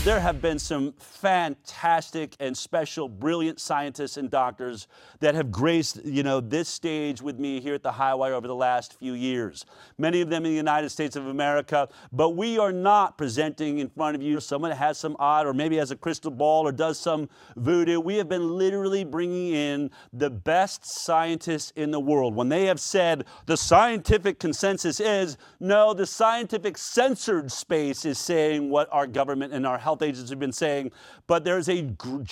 There have been some fantastic and special, brilliant scientists and doctors that have graced, this stage with me here at the Highwire over the last few years. Many of them in the United States of America, but we are not presenting in front of you someone that has some odd or maybe has a crystal ball or does some voodoo. We have been literally bringing in the best scientists in the world. When they have said the scientific consensus is, no, the scientific censored space is saying what our government and our health agencies have been saying, but there's a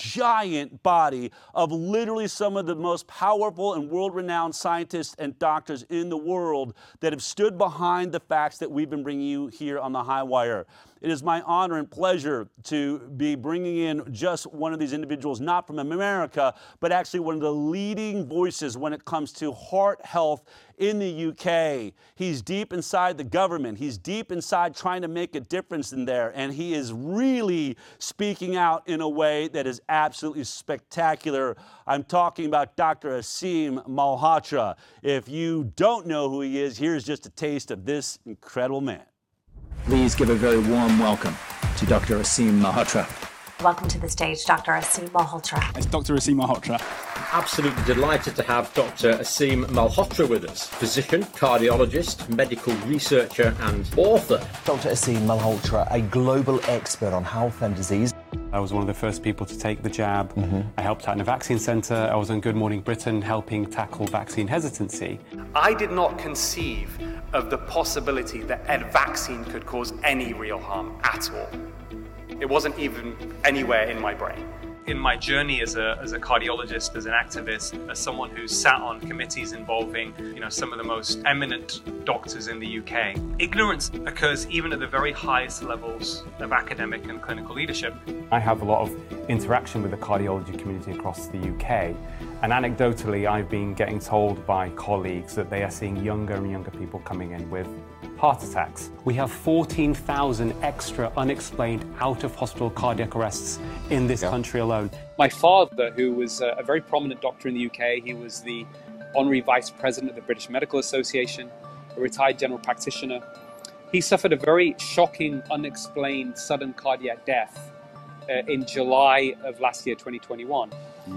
giant body of literally some of the most powerful and world-renowned scientists and doctors in the world that have stood behind the facts that we've been bringing you here on the Highwire. It is my honor and pleasure to be bringing in just one of these individuals, not from America, but actually one of the leading voices when it comes to heart health in the UK. He's deep inside the government. He's deep inside trying to make a difference in there. And he is really speaking out in a way that is absolutely spectacular. I'm talking about Dr. Aseem Malhotra. If you don't know who he is, here's just a taste of this incredible man. Please give a very warm welcome to Dr. Aseem Malhotra. Welcome to the stage, Dr. Aseem Malhotra. It's Dr. Aseem Malhotra. Absolutely delighted to have Dr. Aseem Malhotra with us. Physician, cardiologist, medical researcher and author. Dr. Aseem Malhotra, a global expert on health and disease. I was one of the first people to take the jab. I helped out in a vaccine centre. I was on Good Morning Britain helping tackle vaccine hesitancy. I did not conceive of the possibility that a vaccine could cause any real harm at all. It wasn't even anywhere in my brain. In my journey as a cardiologist, as an activist, as someone who's sat on committees involving, some of the most eminent doctors in the UK, ignorance occurs even at the very highest levels of academic and clinical leadership. I have a lot of interaction with the cardiology community across the UK, and anecdotally I've been getting told by colleagues that they are seeing younger and younger people coming in with heart attacks. We have 14,000 extra unexplained out-of-hospital cardiac arrests in this country alone. My father, who was a very prominent doctor in the UK, he was the honorary vice president of the British Medical Association, a retired general practitioner. He suffered a very shocking, unexplained, sudden cardiac death in July of last year, 2021.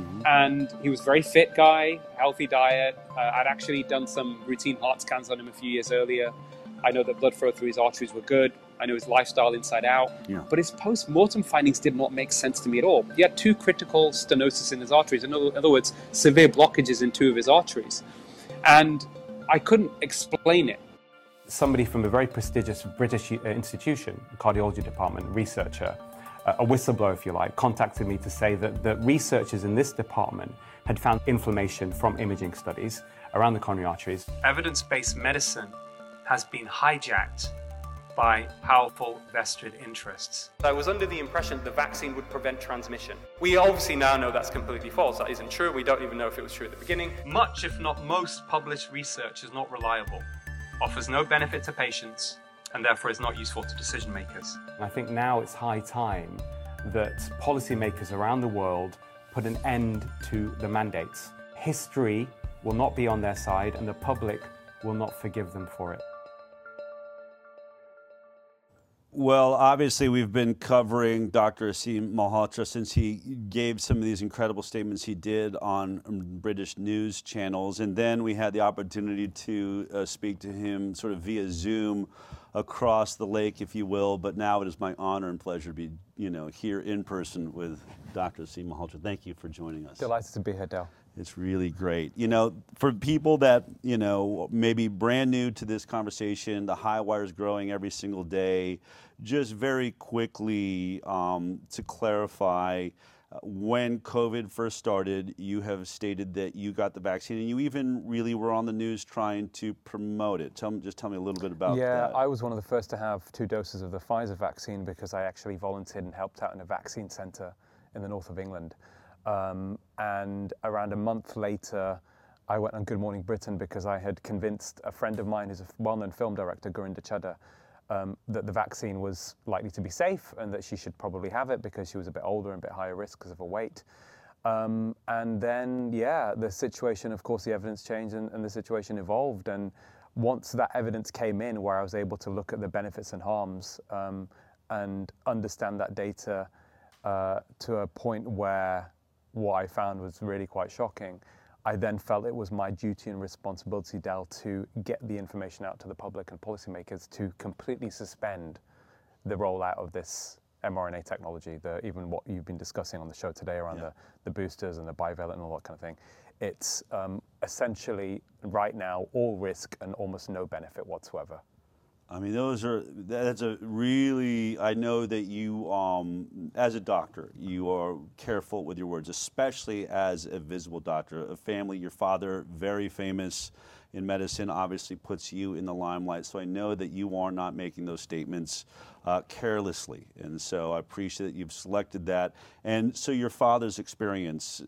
And he was a very fit guy, healthy diet. I'd actually done some routine heart scans on him a few years earlier. I know that blood flow through his arteries were good. I know his lifestyle inside out. But his post-mortem findings did not make sense to me at all. He had two critical stenosis in his arteries. In other words, severe blockages in two of his arteries. And I couldn't explain it. Somebody from a very prestigious British institution, cardiology department, researcher, a whistleblower if you like, contacted me to say that the researchers in this department had found inflammation from imaging studies around the coronary arteries. Evidence-based medicine has been hijacked by powerful vested interests. I was under the impression the vaccine would prevent transmission. We obviously now know that's completely false. That isn't true. We don't even know if it was true at the beginning. Much, if not most, published research is not reliable, offers no benefit to patients, and therefore is not useful to decision makers. And I think now it's high time that policymakers around the world put an end to the mandates. History will not be on their side, and the public will not forgive them for it. Well, obviously, we've been covering Dr. Aseem Malhotra since he gave some of these incredible statements he did on British news channels. And then we had the opportunity to speak to him sort of via Zoom across the lake, if you will. But now it is my honor and pleasure to be, here in person with Dr. Aseem Malhotra. Thank you for joining us. Delighted to be here, Dale. It's really great. For people that, maybe brand new to this conversation, the Highwire is growing every single day. Just very quickly to clarify, when COVID first started, you have stated that you got the vaccine and you even really were on the news trying to promote it. Just tell me a little bit about that. Yeah, I was one of the first to have 2 doses of the Pfizer vaccine because I actually volunteered and helped out in a vaccine centre in the north of England. And around a month later, I went on Good Morning Britain because I had convinced a friend of mine who's a well-known film director, Gurinder Chadha, that the vaccine was likely to be safe and that she should probably have it because she was a bit older and a bit higher risk because of her weight. And then, the situation, of course, the evidence changed and the situation evolved. And once that evidence came in where I was able to look at the benefits and harms, and understand that data to a point where what I found was really quite shocking, I then felt it was my duty and responsibility, Del, to get the information out to the public and policymakers to completely suspend the rollout of this mRNA technology, even what you've been discussing on the show today around the boosters and the bivalent and all that kind of thing. It's essentially right now all risk and almost no benefit whatsoever. I mean, that's a really, I know that you, as a doctor, you are careful with your words, especially as a visible doctor. A family, your father, very famous in medicine, obviously puts you in the limelight. So I know that you are not making those statements carelessly. And so I appreciate that you've selected that. And so your father's experience,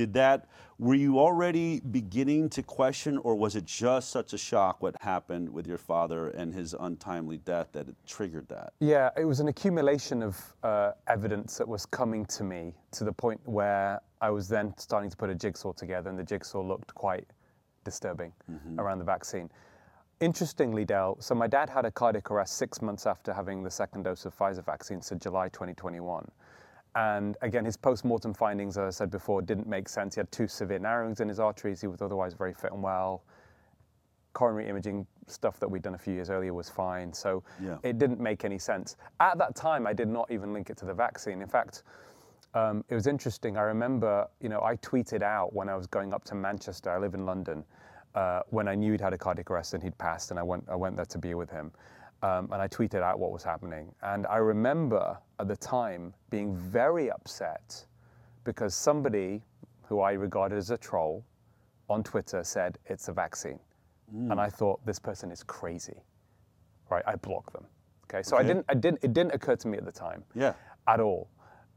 were you already beginning to question, or was it just such a shock what happened with your father and his untimely death that it triggered that? Yeah, it was an accumulation of evidence that was coming to me to the point where I was then starting to put a jigsaw together, and the jigsaw looked quite disturbing around the vaccine. Interestingly, Del, so my dad had a cardiac arrest 6 months after having the second dose of Pfizer vaccine, so July 2021. And again, his post-mortem findings, as I said before, didn't make sense. He had 2 severe narrowings in his arteries. He was otherwise very fit and well. Coronary imaging stuff that we'd done a few years earlier was fine. So it didn't make any sense. At that time, I did not even link it to the vaccine. In fact, it was interesting. I remember, I tweeted out when I was going up to Manchester. I live in London. When I knew he'd had a cardiac arrest and he'd passed, and I went there to be with him. And I tweeted out what was happening. And I remember at the time being very upset because somebody who I regarded as a troll on Twitter said it's a vaccine. And I thought, this person is crazy, right? I blocked them. Okay, so it didn't occur to me at the time at all.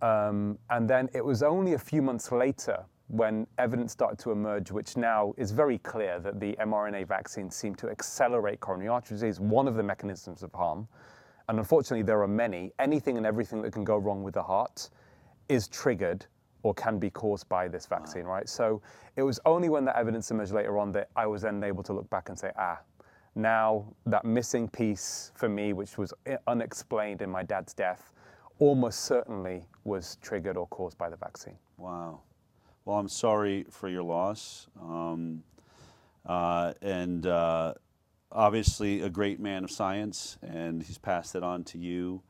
And then it was only a few months later when evidence started to emerge, which now is very clear that the mRNA vaccines seem to accelerate coronary artery disease, one of the mechanisms of harm. And unfortunately, there are many. Anything and everything that can go wrong with the heart is triggered or can be caused by this vaccine, right? So it was only when that evidence emerged later on that I was then able to look back and say, now that missing piece for me, which was unexplained in my dad's death, almost certainly was triggered or caused by the vaccine. Wow. Well, I'm sorry for your loss. And obviously a great man of science, and he's passed it on to you.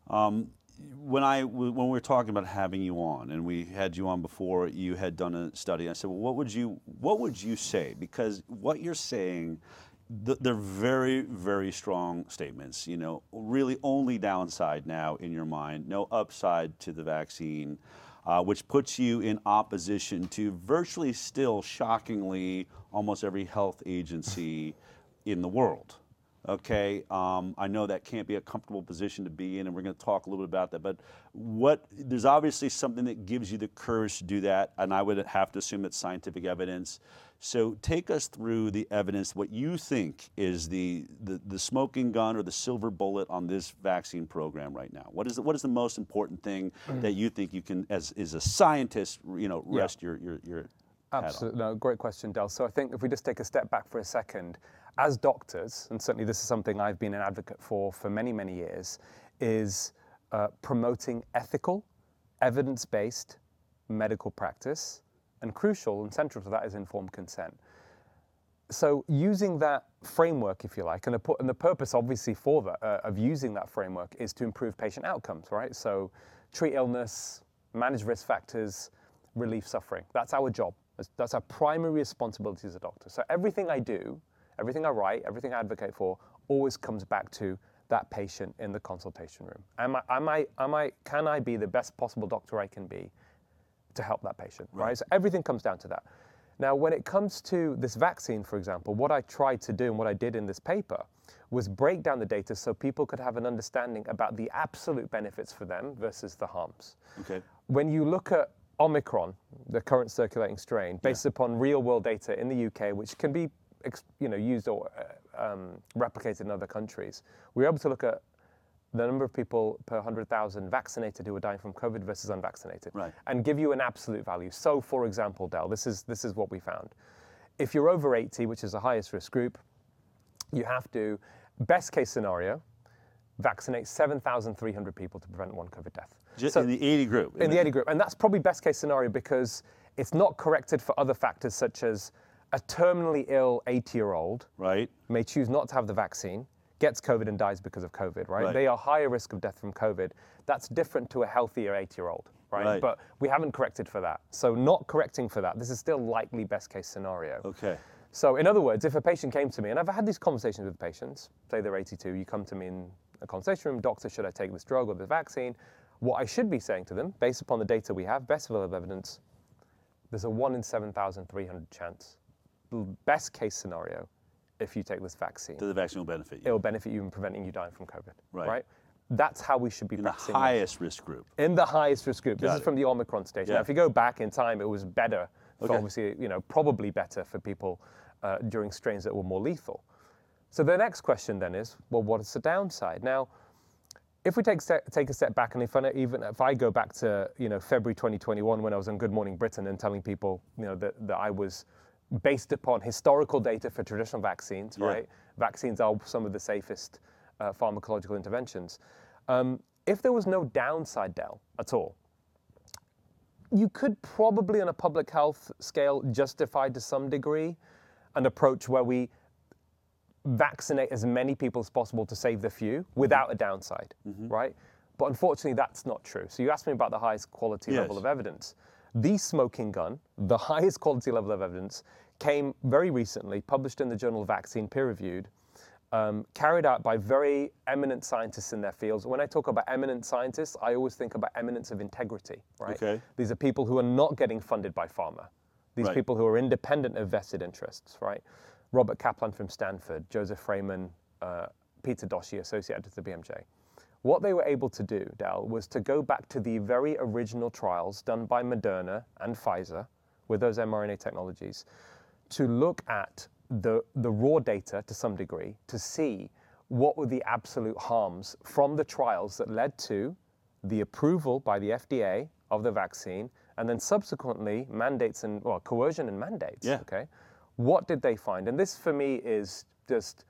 When we were talking about having you on, and we had you on before, you had done a study. I said, well, what would you say? Because what you're saying, they're very, very strong statements. Really only downside now in your mind, no upside to the vaccine, which puts you in opposition to virtually still, shockingly, almost every health agency in the world. Okay, I know that can't be a comfortable position to be in, and we're going to talk a little bit about that, but there's obviously something that gives you the courage to do that, and I would have to assume it's scientific evidence. So take us through the evidence, what you think is the smoking gun or the silver bullet on this vaccine program right now. What is the most important thing that you think you can, as a scientist, rest your Absolutely, no, great question, Del. So I think if we just take a step back for a second, as doctors, and certainly this is something I've been an advocate for many, many years, is promoting ethical, evidence-based medical practice, and crucial and central to that is informed consent. So using that framework, if you like, and the purpose obviously for that, of using that framework is to improve patient outcomes, right? So treat illness, manage risk factors, relieve suffering. That's our job. That's our primary responsibility as a doctor. So everything I do, everything I write, everything I advocate for, always comes back to that patient in the consultation room. Can I be the best possible doctor I can be to help that patient, right? So everything comes down to that. Now, when it comes to this vaccine, for example, what I tried to do and what I did in this paper was break down the data so people could have an understanding about the absolute benefits for them versus the harms. Okay. When you look at Omicron, the current circulating strain, based upon real-world data in the UK, which can be used or replicated in other countries, we were able to look at the number of people per 100,000 vaccinated who were dying from COVID versus unvaccinated, and give you an absolute value. So, for example, Del, this is what we found. If you're over 80, which is the highest risk group, you have to, best case scenario, vaccinate 7,300 people to prevent one COVID death. Just in the 80 group. In the 80 group. And that's probably best case scenario because it's not corrected for other factors such as a terminally ill 80-year-old Right. may choose not to have the vaccine, gets COVID and dies because of COVID, right? Right. They are higher risk of death from COVID. That's different to a healthier 80-year-old, right? Right. But we haven't corrected for that. So not correcting for that, this is still likely best case scenario. Okay. So in other words, if a patient came to me, and I've had these conversations with patients, say they're 82, you come to me in a consultation room, doctor, should I take this drug or this vaccine? What I should be saying to them, based upon the data we have, best available evidence, there's a 1 in 7,300 chance, best case scenario, if you take this vaccine. The vaccine will benefit you. It will benefit you in preventing you dying from COVID, Right. right? That's how we should be In the practicing this. highest risk group. In the highest risk group. This Got is it. from the Omicron stage. Yeah. Now, if you go back in time, it was better for Okay. obviously, probably better for people during strains that were more lethal. So the next question then is, well, what is the downside? Now, if we take a step back, and if I go back to February 2021 when I was on Good Morning Britain and telling people that I was based upon historical data for traditional vaccines, Yeah. right? Vaccines are some of the safest pharmacological interventions. If there was no downside, Del, at all, you could probably on a public health scale justify to some degree an approach where we vaccinate as many people as possible to save the few without a downside, right? But unfortunately, that's not true. So you asked me about the highest quality level Yes. of evidence. The smoking gun, the highest quality level of evidence, came very recently, published in the journal Vaccine, peer-reviewed, carried out by very eminent scientists in their fields. When I talk about eminent scientists, I always think about eminence of integrity, right? Okay. These are people who are not getting funded by pharma. These Right. people who are independent of vested interests, right? Robert Kaplan from Stanford, Joseph Freeman, Peter Doshi, associate editor to the BMJ. What they were able to do, Del, was to go back to the very original trials done by Moderna and Pfizer with those mRNA technologies to look at the raw data to some degree to see what were the absolute harms from the trials that led to the approval by the FDA of the vaccine and then subsequently mandates and coercion and mandates. Yeah. Okay. What did they find? And this for me is just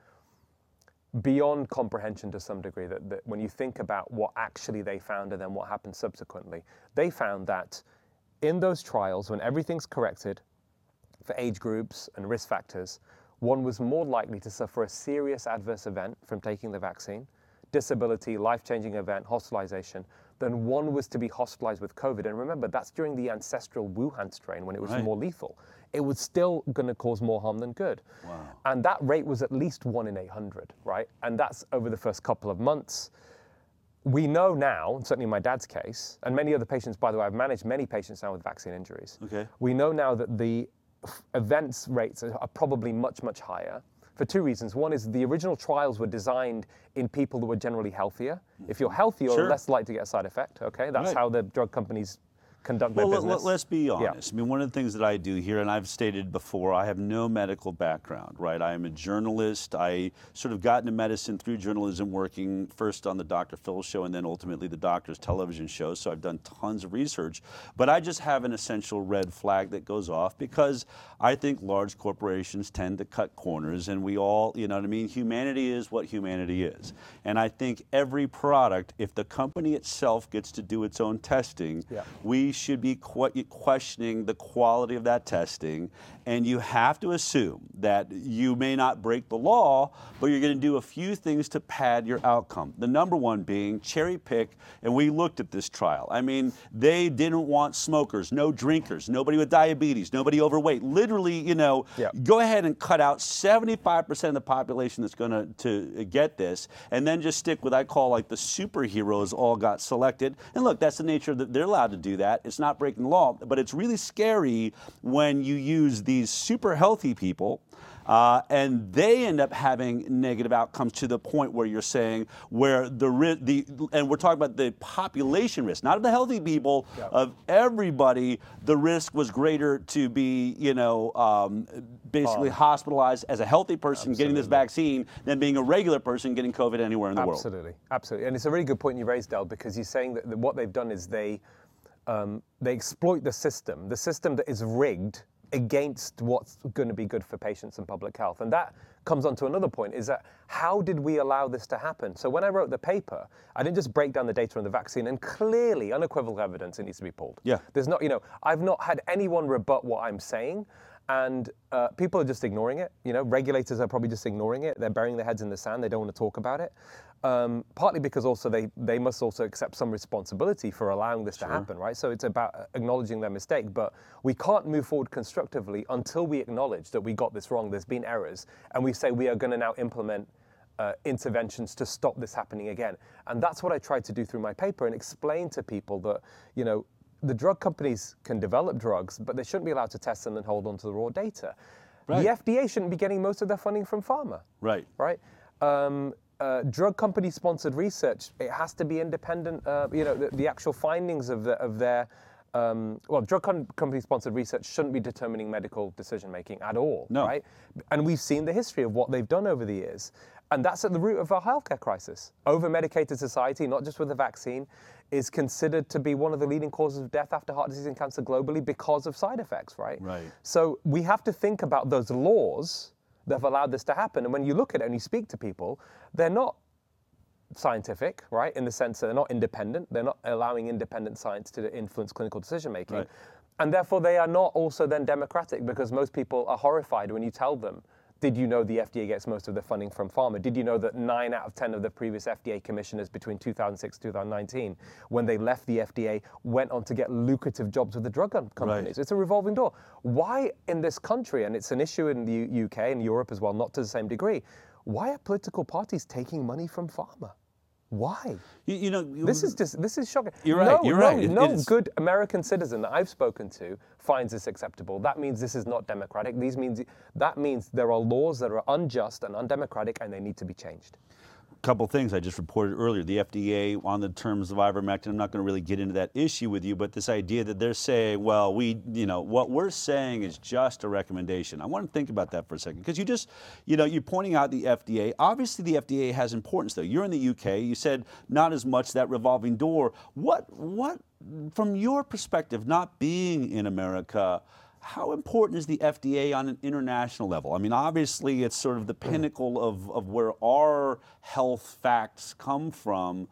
beyond comprehension to some degree that when you think about what actually they found and then what happened subsequently, they found that in those trials, when everything's corrected for age groups and risk factors, one was more likely to suffer a serious adverse event from taking the vaccine, disability, life-changing event, hospitalization, than one was to be hospitalized with COVID. And remember, that's during the ancestral Wuhan strain when it was Right. more lethal. It was still going to cause more harm than good. Wow. And that rate was at least 1 in 800, right? And that's over the first couple of months. We know now, and certainly in my dad's case, and many other patients, by the way, I've managed many patients now with vaccine injuries. Okay. We know now that the events rates are probably much, much higher for two reasons. One is the original trials were designed in people that were generally healthier. If you're healthier, Sure. you're less likely to get a side effect, okay? That's Right. how the drug companies conduct their business. Let's be honest. I mean, one of the things that I do here, and I've stated before, I have no medical background, right? I am a journalist. I sort of got into medicine through journalism, working first on the Dr. Phil show and then ultimately the Doctor's television show. So I've done tons of research. But I just have an essential red flag that goes off because I think large corporations tend to cut corners, and we all, you know what I mean? Humanity is what humanity is. And I think every product, if the company itself gets to do its own testing, Yeah. we should be questioning the quality of that testing, and you have to assume that you may not break the law, but you're going to do a few things to pad your outcome. The number one being cherry pick, and we looked at this trial. I mean, they didn't want smokers, no drinkers, nobody with diabetes, nobody overweight. Literally, Yeah. go ahead and cut out 75% of the population that's going to get this, and then just stick with, I call like the superheroes all got selected. And look, that's the nature that they're allowed to do that. It's not breaking the law, but it's really scary when you use these super healthy people and they end up having negative outcomes to the point where you're saying where and we're talking about the population risk, not of the healthy people, of everybody, the risk was greater to be, basically hospitalized as a healthy person getting this vaccine than being a regular person getting COVID anywhere in the world. Absolutely. And it's a really good point you raised, Del, because you're saying that what they've done is they exploit the system that is rigged against what's going to be good for patients and public health. And that comes on to another point, is that how did we allow this to happen? So when I wrote the paper, I didn't just break down the data on the vaccine, and clearly unequivocal evidence it needs to be pulled. Yeah. There's not, I've not had anyone rebut what I'm saying, and people are just ignoring it. Regulators are probably just ignoring it. They're burying their heads in the sand. They don't want to talk about it. Partly because also they must also accept some responsibility for allowing this to happen, right? So it's about acknowledging their mistake, but we can't move forward constructively until we acknowledge that we got this wrong, there's been errors, and we say we are going to now implement interventions to stop this happening again. And that's what I tried to do through my paper, and explain to people that, the drug companies can develop drugs, but they shouldn't be allowed to test them and hold on to the raw data. Right. The FDA shouldn't be getting most of their funding from pharma. Right. Right? Drug company-sponsored research, it has to be independent. The actual findings of their drug company-sponsored research shouldn't be determining medical decision-making at all, No. right? And we've seen the history of what they've done over the years. And that's at the root of our healthcare crisis. Over-medicated society, not just with the vaccine, is considered to be one of the leading causes of death after heart disease and cancer globally because of side effects, right? Right. So we have to think about those laws that have allowed this to happen. And when you look at it and you speak to people, they're not scientific, right? In the sense that they're not independent. They're not allowing independent science to influence clinical decision-making. Right. And therefore they are not also then democratic, because most people are horrified when you tell them, did you know the FDA gets most of their funding from pharma? Did you know that 9 out of 10 of the previous FDA commissioners between 2006 and 2019, when they left the FDA, went on to get lucrative jobs with the drug companies? Right. It's a revolving door. Why in this country, and it's an issue in the UK and Europe as well, not to the same degree, why are political parties taking money from pharma? Why? This is shocking. You're right. You're right. No good American citizen that I've spoken to finds this acceptable. That means this is not democratic. That means there are laws that are unjust and undemocratic, and they need to be changed. Couple things I just reported earlier. The FDA on the terms of ivermectin, I'm not going to really get into that issue with you, but this idea that they're saying, well, what we're saying is just a recommendation. I want to think about that for a second, because you're pointing out the FDA. Obviously the FDA has importance though. You're in the UK, you said not as much that revolving door. What from your perspective, not being in America, how important is the FDA on an international level? I mean, obviously, it's sort of the pinnacle of where our health facts come from.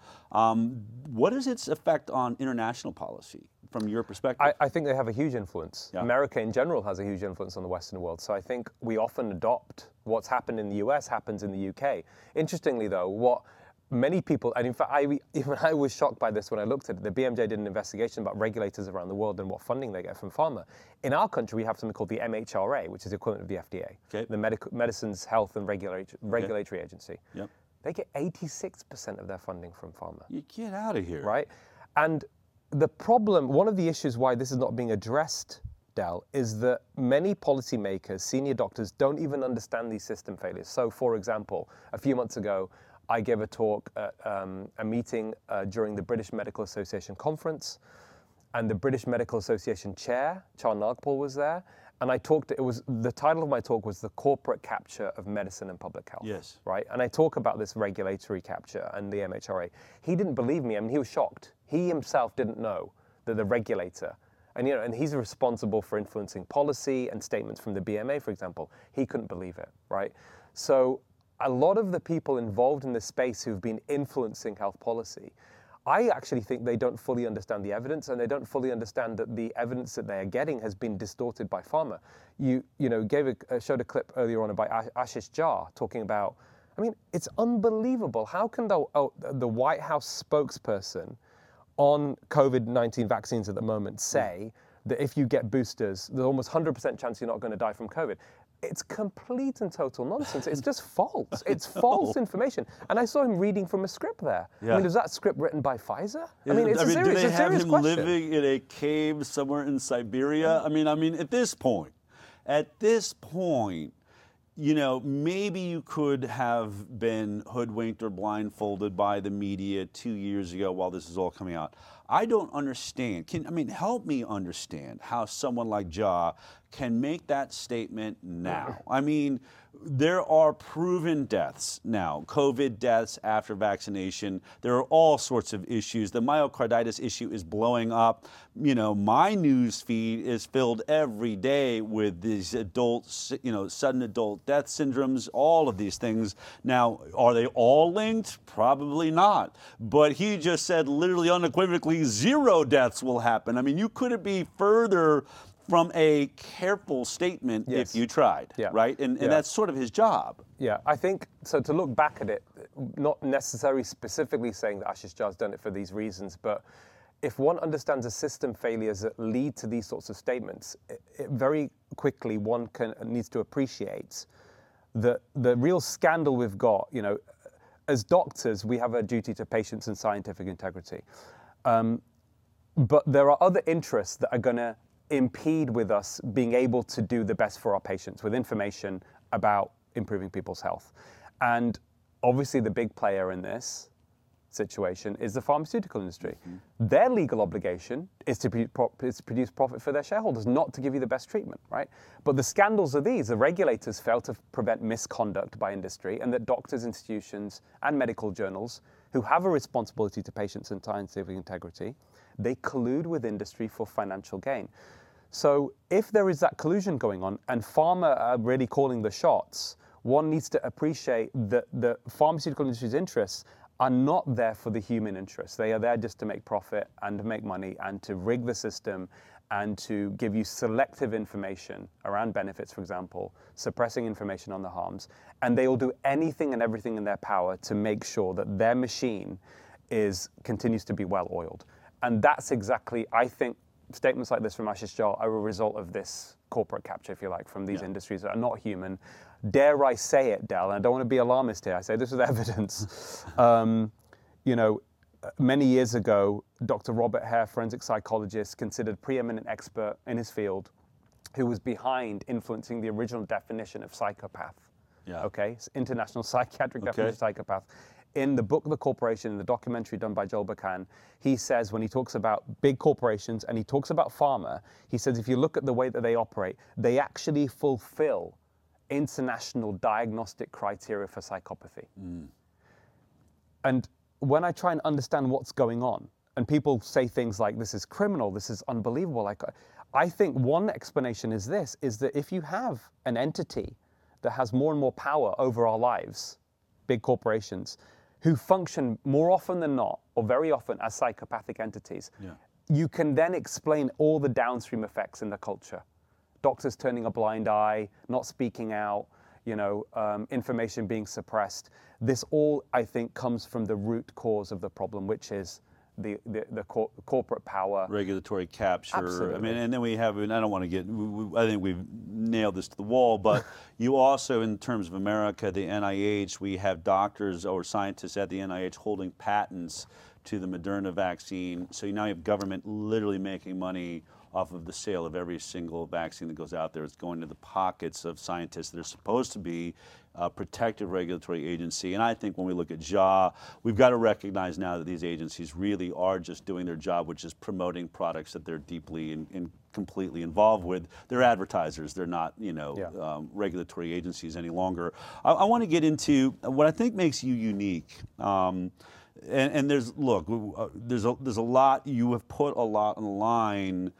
What is its effect on international policy from your perspective? I think they have a huge influence. Yeah. America in general has a huge influence on the Western world. So I think we often adopt what's happened in the US happens in the UK. Interestingly, though, what many people, and in fact, I was shocked by this when I looked at it. The BMJ did an investigation about regulators around the world and what funding they get from pharma. In our country, we have something called the MHRA, which is the equivalent of the FDA, Okay. the Medicines Health and Regulatory Agency. Yep. They get 86% of their funding from pharma. You get out of here. Right? And the problem, one of the issues why this is not being addressed, Del, is that many policymakers, senior doctors, don't even understand these system failures. So, for example, a few months ago, I gave a talk at a meeting during the British Medical Association conference, and the British Medical Association chair, Char Nagpal, was there. And the title of my talk was The Corporate Capture of Medicine and Public Health. Yes. Right? And I talk about this regulatory capture and the MHRA. He didn't believe me. I mean, he was shocked. He himself didn't know that the regulator, and he's responsible for influencing policy and statements from the BMA, for example. He couldn't believe it, right? So a lot of the people involved in this space who've been influencing health policy, I actually think they don't fully understand the evidence, and they don't fully understand that the evidence that they are getting has been distorted by pharma. You showed a clip earlier on about Ashish Jha talking about, I mean, it's unbelievable. How can the White House spokesperson on COVID-19 vaccines at the moment say that if you get boosters, there's almost 100% chance you're not going to die from COVID? It's complete and total nonsense. It's just false. It's false information. And I saw him reading from a script there. Yeah. I mean, was that script written by Pfizer? I mean, it's a serious, do they it's a have serious him question. living in a cave somewhere in Siberia? I mean, at this point, maybe you could have been hoodwinked or blindfolded by the media 2 years ago while this is all coming out. I don't understand. Help me understand how someone like Ja can make that statement now. I mean, there are proven deaths now, COVID deaths after vaccination. There are all sorts of issues. The myocarditis issue is blowing up. My news feed is filled every day with these sudden adult death syndromes, all of these things. Now, are they all linked? Probably not. But he just said literally unequivocally 0 deaths will happen. I mean, you couldn't be further from a careful statement if you tried, right? And that's sort of his job. Yeah, I think, so to look back at it, not necessarily specifically saying that Ashish Jha's done it for these reasons, but if one understands the system failures that lead to these sorts of statements, it very quickly one needs to appreciate that the real scandal we've got, as doctors, we have a duty to patients and scientific integrity. But there are other interests that are going to impede with us being able to do the best for our patients with information about improving people's health. And obviously the big player in this situation is the pharmaceutical industry. Their legal obligation is to produce profit for their shareholders, not to give you the best treatment, right? But the scandals are these: the regulators fail to prevent misconduct by industry, and that doctors, institutions, and medical journals who have a responsibility to patients and scientific integrity, they collude with industry for financial gain. So if there is that collusion going on and pharma are really calling the shots, one needs to appreciate that the pharmaceutical industry's interests are not there for the human interests. They are there just to make profit and to make money and to rig the system and to give you selective information around benefits, for example, suppressing information on the harms. And they will do anything and everything in their power to make sure that their machine continues to be well-oiled. And that's exactly, I think, statements like this from Ashish Jha are a result of this corporate capture, if you like, from these industries that are not human. Dare I say it, Del, and I don't want to be alarmist here, I say this with evidence. Many years ago, Dr. Robert Hare, forensic psychologist, considered preeminent expert in his field, who was behind influencing the original definition of psychopath. Yeah. Okay, it's International Psychiatric Definition of Psychopath. In the book The Corporation, the documentary done by Joel Bakan, he says, when he talks about big corporations and he talks about pharma, he says if you look at the way that they operate, they actually fulfill international diagnostic criteria for psychopathy. And when I try and understand what's going on, and people say things like, this is criminal, this is unbelievable, I think one explanation is this, is that if you have an entity that has more and more power over our lives, big corporations, who function more often than not, or very often as psychopathic entities, you can then explain all the downstream effects in the culture. Doctors turning a blind eye, not speaking out, information being suppressed. This all, I think, comes from the root cause of the problem, which is the corporate power. Regulatory capture. Absolutely. I mean, and then we have, and I don't want to get, I think we've nailed this to the wall, but you also, in terms of America, the NIH, we have doctors or scientists at the NIH holding patents to the Moderna vaccine. So now you have government literally making money off of the sale of every single vaccine that goes out there. It's going to the pockets of scientists that are supposed to be a protective regulatory agency. And I think when we look at Jha, we've got to recognize now that these agencies really are just doing their job, which is promoting products that they're deeply and completely involved with. They're advertisers. They're not, regulatory agencies any longer. I want to get into what I think makes you unique. And there's a lot, you have put a lot on the line,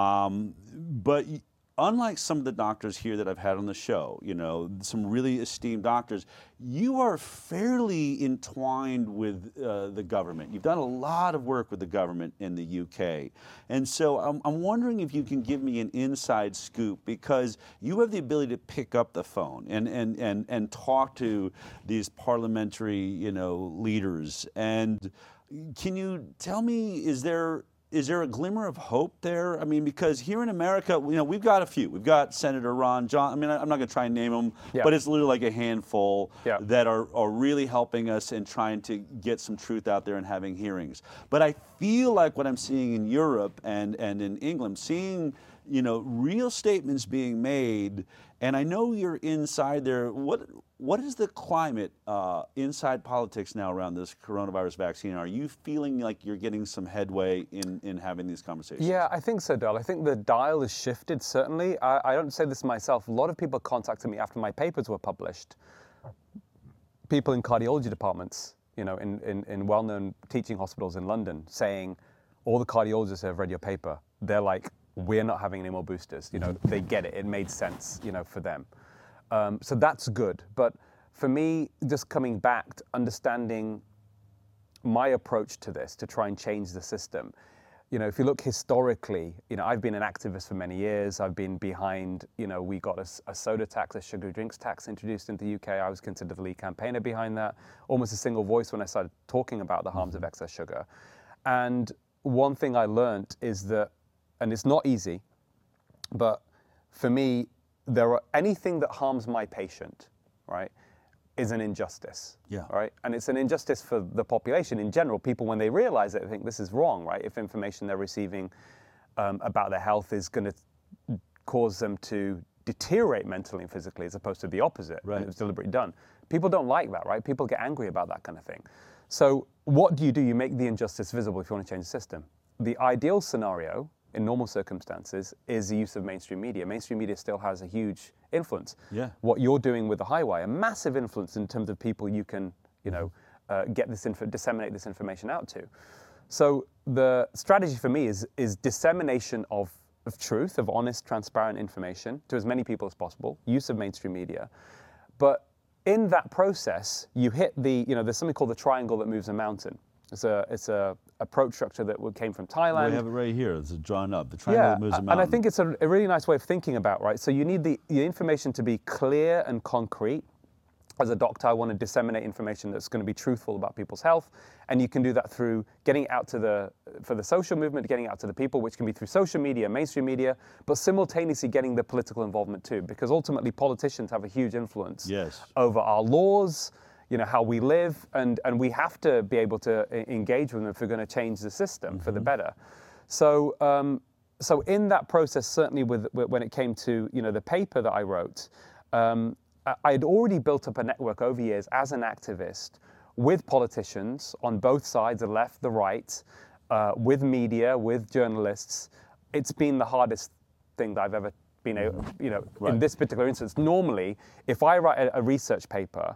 but unlike some of the doctors here that I've had on the show, some really esteemed doctors, you are fairly entwined with the government. You've done a lot of work with the government in the UK. And so I'm wondering if you can give me an inside scoop, because you have the ability to pick up the phone and talk to these parliamentary, leaders. And can you tell me, is there a glimmer of hope there? I mean, because here in America, we've got a few. We've got Senator Ron Johnson. I mean, I'm not going to try and name them, but it's literally like a handful that are really helping us and trying to get some truth out there and having hearings. But I feel like what I'm seeing in Europe and in England, seeing real statements being made And I know you're inside there. What is the climate inside politics now around this coronavirus vaccine? Are you feeling like you're getting some headway in having these conversations? Yeah, I think so, Dale. I think the dial has shifted, certainly. I don't say this myself. A lot of people contacted me after my papers were published. People in cardiology departments, you know, in well-known teaching hospitals in London, saying, all the cardiologists have read your paper. They're like, we're not having any more boosters. You know, they get it. It made sense, you know, for them. So that's good. But for me, just coming back to understanding my approach to this, to try and change the system. You know, if you look historically, you know, I've been an activist for many years. I've been behind, you know, we got a soda tax, a sugary drinks tax introduced into the UK. I was considered the lead campaigner behind that. Almost a single voice when I started talking about the harms of excess sugar. And one thing I learned is that, and it's not easy, but for me, anything that harms my patient, right, is an injustice. Yeah. Right? And it's an injustice for the population in general. People, when they realize it, they think this is wrong, right? If information they're receiving about their health is going to cause them to deteriorate mentally and physically as opposed to the opposite, right, and it was deliberately done. People don't like that, right? People get angry about that kind of thing. So what do? You make the injustice visible if you want to change the system. The ideal scenario in normal circumstances is the use of mainstream media. Mainstream media still has a huge influence. Yeah. What you're doing with the Highwire, massive influence in terms of people you can, you know, disseminate this information out to. So the strategy for me is dissemination of truth, of honest, transparent information to as many people as possible, use of mainstream media. But in that process, you hit there's something called the triangle that moves a mountain. It's a approach structure that came from Thailand. We have it right here. It's drawn up. The triangle that moves a mountain. And I think it's a really nice way of thinking about, right? So you need the information to be clear and concrete. As a doctor, I want to disseminate information that's going to be truthful about people's health, and you can do that through getting it out for the social movement, getting it out to the people, which can be through social media, mainstream media, but simultaneously getting the political involvement too, because ultimately politicians have a huge influence over our laws, you know, how we live, and we have to be able to engage with them if we're going to change the system for the better. So in that process, certainly when it came to, you know, the paper that I wrote, I had already built up a network over years as an activist with politicians on both sides, the left, the right, with media, with journalists. It's been the hardest thing that I've ever been able, you know, in this particular instance. Normally, if I write a research paper,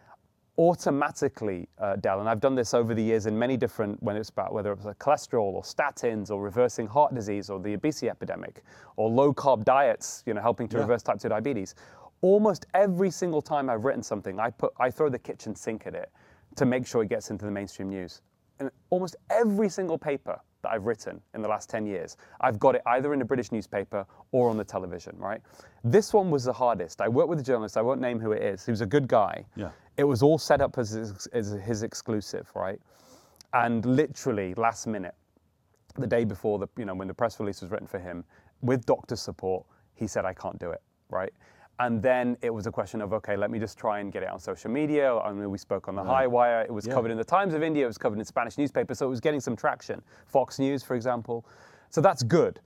automatically, Del, and I've done this over the years in many different, whether it's cholesterol or statins or reversing heart disease or the obesity epidemic or low carb diets, you know, helping to reverse type 2 diabetes. Almost every single time I've written something, I throw the kitchen sink at it to make sure it gets into the mainstream news. And almost every single paper that I've written in the last 10 years, I've got it either in a British newspaper or on the television, right? This one was the hardest. I worked with a journalist, I won't name who it is. He was a good guy. Yeah. It was all set up as his exclusive, right? And literally last minute, the day before when the press release was written for him, with doctor support, he said, I can't do it, right? And then it was a question of, okay, let me just try and get it on social media. I mean, we spoke on the Highwire. It was covered in the Times of India. It was covered in Spanish newspapers. So it was getting some traction. Fox News, for example. So that's good.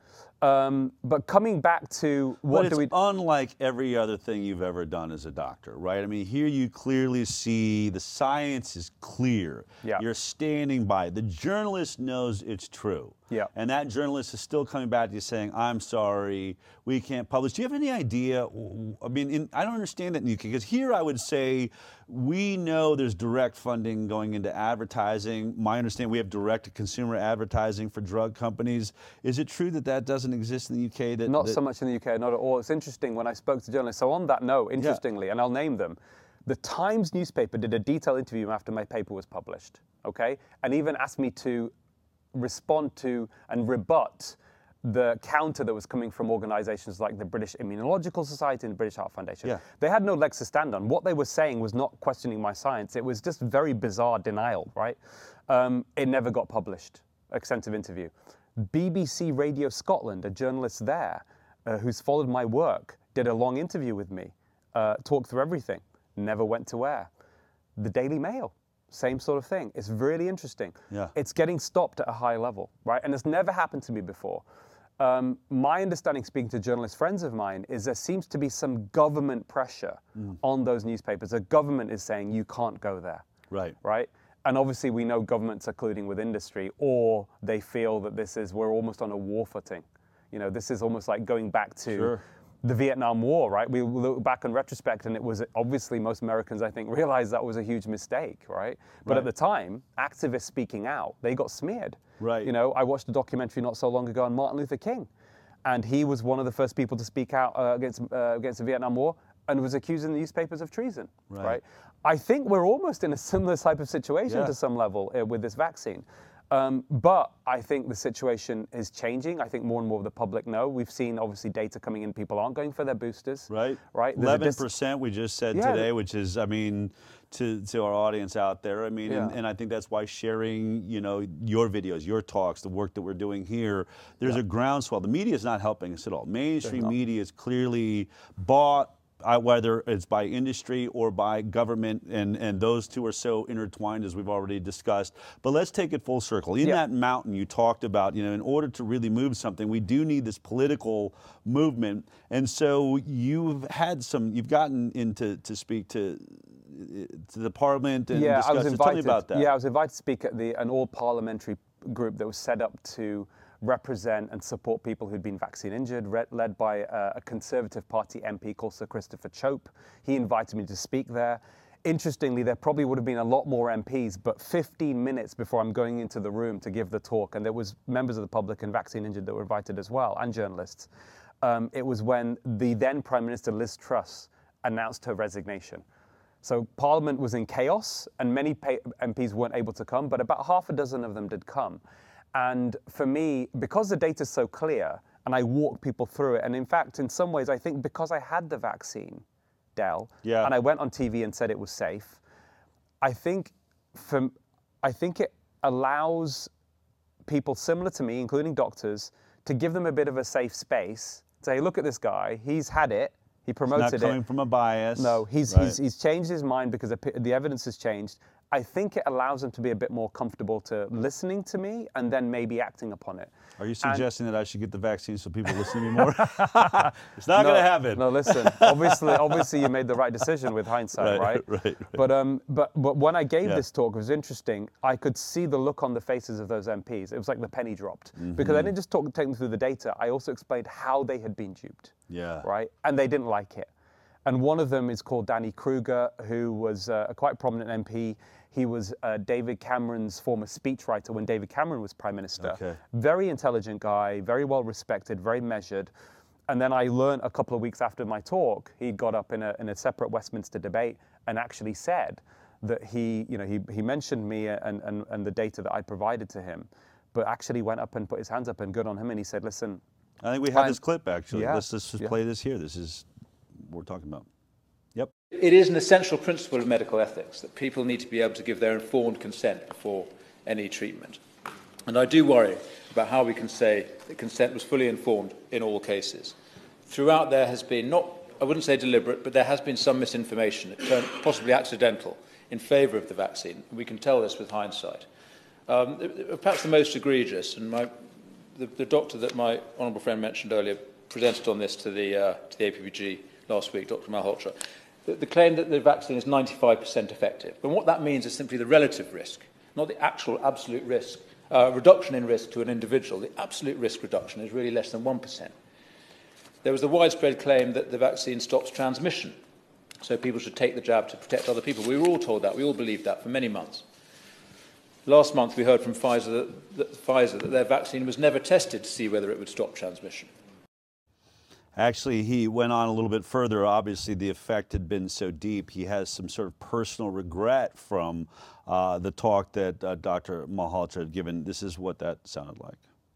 But coming back to what do we... unlike every other thing you've ever done as a doctor, right? I mean, here you clearly see the science is clear. Yeah. You're standing by it. The journalist knows it's true. Yeah. And that journalist is still coming back to you saying, I'm sorry, we can't publish. Do you have any idea? I mean, I don't understand that in the UK, because here I would say we know there's direct funding going into advertising. My understanding, we have direct-to-consumer advertising for drug companies. Is it true that that doesn't exist in the UK? Not so much in the UK, not at all. It's interesting when I spoke to journalists. So on that note, interestingly, and I'll name them, the Times newspaper did a detailed interview after my paper was published, okay? And even asked me to respond to and rebut the counter that was coming from organizations like the British Immunological Society and the British Heart Foundation. Yeah. They had no legs to stand on. What they were saying was not questioning my science. It was just very bizarre denial, right? It never got published, extensive interview. BBC Radio Scotland, a journalist there who's followed my work, did a long interview with me, talked through everything, never went to air. The Daily Mail, same sort of thing. It's really interesting. Yeah. It's getting stopped at a high level, right? And it's never happened to me before. My understanding, speaking to journalist friends of mine, is there seems to be some government pressure on those newspapers. The government is saying you can't go there. Right. Right? And obviously we know governments are colluding with industry, or they feel that we're almost on a war footing. You know, this is almost like going back to the Vietnam War, right? We look back in retrospect, and it was obviously most Americans, I think, realized that was a huge mistake, right? But at the time, activists speaking out, they got smeared. Right. You know, I watched a documentary not so long ago on Martin Luther King, and he was one of the first people to speak out against the Vietnam War, and was accusing the newspapers of treason, right? I think we're almost in a similar type of situation to some level with this vaccine. But I think the situation is changing. I think more and more of the public know. We've seen obviously data coming in. People aren't going for their boosters. Right. 11% we just said today, which is, I mean, to our audience out there. I mean, and I think that's why sharing, you know, your videos, your talks, the work that we're doing here, there's a groundswell. The media is not helping us at all. Mainstream media is clearly bought, whether it's by industry or by government, and those two are so intertwined, as we've already discussed. But let's take it full circle. In that mountain you talked about, you know, in order to really move something, we do need this political movement. And so you've gotten into to speak to the parliament and discuss it. Tell me about that. Yeah, I was invited to speak at an all-parliamentary group that was set up to represent and support people who'd been vaccine injured, led by a Conservative Party MP called Sir Christopher Chope. He invited me to speak there. Interestingly, there probably would have been a lot more MPs, but 15 minutes before I'm going into the room to give the talk, and there was members of the public and vaccine injured that were invited as well, and journalists, it was when the then Prime Minister Liz Truss announced her resignation. So Parliament was in chaos, and many MPs weren't able to come, but about half a dozen of them did come. And for me, because the data is so clear, and I walk people through it, and in fact, in some ways, I think because I had the vaccine, Del, and I went on TV and said it was safe, I think it allows people similar to me, including doctors, to give them a bit of a safe space. Say, look at this guy, he's had it, he promoted it. It's not coming from a bias. No, he's changed his mind because the evidence has changed. I think it allows them to be a bit more comfortable to listening to me and then maybe acting upon it. Are you suggesting that I should get the vaccine so people listen to me more? It's not going to happen. No, listen. Obviously, you made the right decision with hindsight, right? Right. But when I gave this talk, it was interesting. I could see the look on the faces of those MPs. It was like the penny dropped because I didn't just take them through the data. I also explained how they had been duped. Yeah. Right, and they didn't like it. And one of them is called Danny Kruger, who was a quite prominent MP. He was David Cameron's former speechwriter when David Cameron was Prime Minister. Okay. Very intelligent guy, very well respected, very measured. And then I learned a couple of weeks after my talk, he got up in a separate Westminster debate and actually said that he mentioned me and the data that I provided to him, but actually went up and put his hands up, and good on him. And he said, listen. I think we have this clip, actually. Yeah. Let's just play this here. This is what we're talking about. Yep. It is an essential principle of medical ethics that people need to be able to give their informed consent before any treatment. And I do worry about how we can say that consent was fully informed in all cases. Throughout there has been, I wouldn't say deliberate, but there has been some misinformation, possibly accidental, in favour of the vaccine. We can tell this with hindsight. Perhaps the most egregious, and the doctor that my honourable friend mentioned earlier presented on this to the APPG last week, Dr. Malhotra, the claim that the vaccine is 95% effective. But what that means is simply the relative risk, not the actual absolute risk, reduction in risk to an individual. The absolute risk reduction is really less than 1%. There was the widespread claim that the vaccine stops transmission, so people should take the jab to protect other people. We were all told that. We all believed that for many months. Last month, we heard from Pfizer that their vaccine was never tested to see whether it would stop transmission. Actually, he went on a little bit further. Obviously, the effect had been so deep. He has some sort of personal regret from the talk that Dr. Malhotra had given. This is what that sounded like.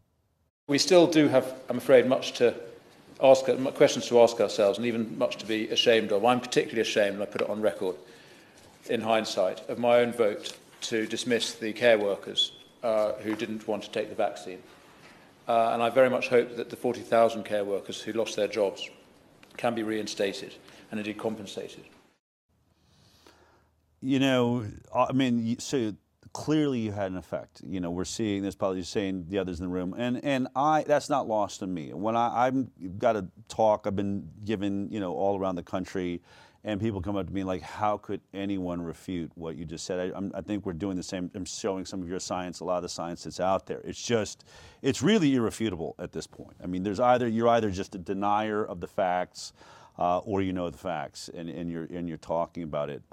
We still do have, I'm afraid, much questions to ask ourselves, and even much to be ashamed of. I'm particularly ashamed, and I put it on record in hindsight, of my own vote to dismiss the care workers who didn't want to take the vaccine. And I very much hope that the 40,000 care workers who lost their jobs can be reinstated and indeed compensated. You know, I mean, so clearly you had an effect. You know, we're seeing this, probably saying the others in the room, and that's not lost on me. When I've got a talk I've been given, you know, all around the country, and people come up to me like, how could anyone refute what you just said? I think we're doing the same. I'm showing some of your science, a lot of the science that's out there. It's really irrefutable at this point. I mean, you're either just a denier of the facts, or you know the facts, and you're talking about it.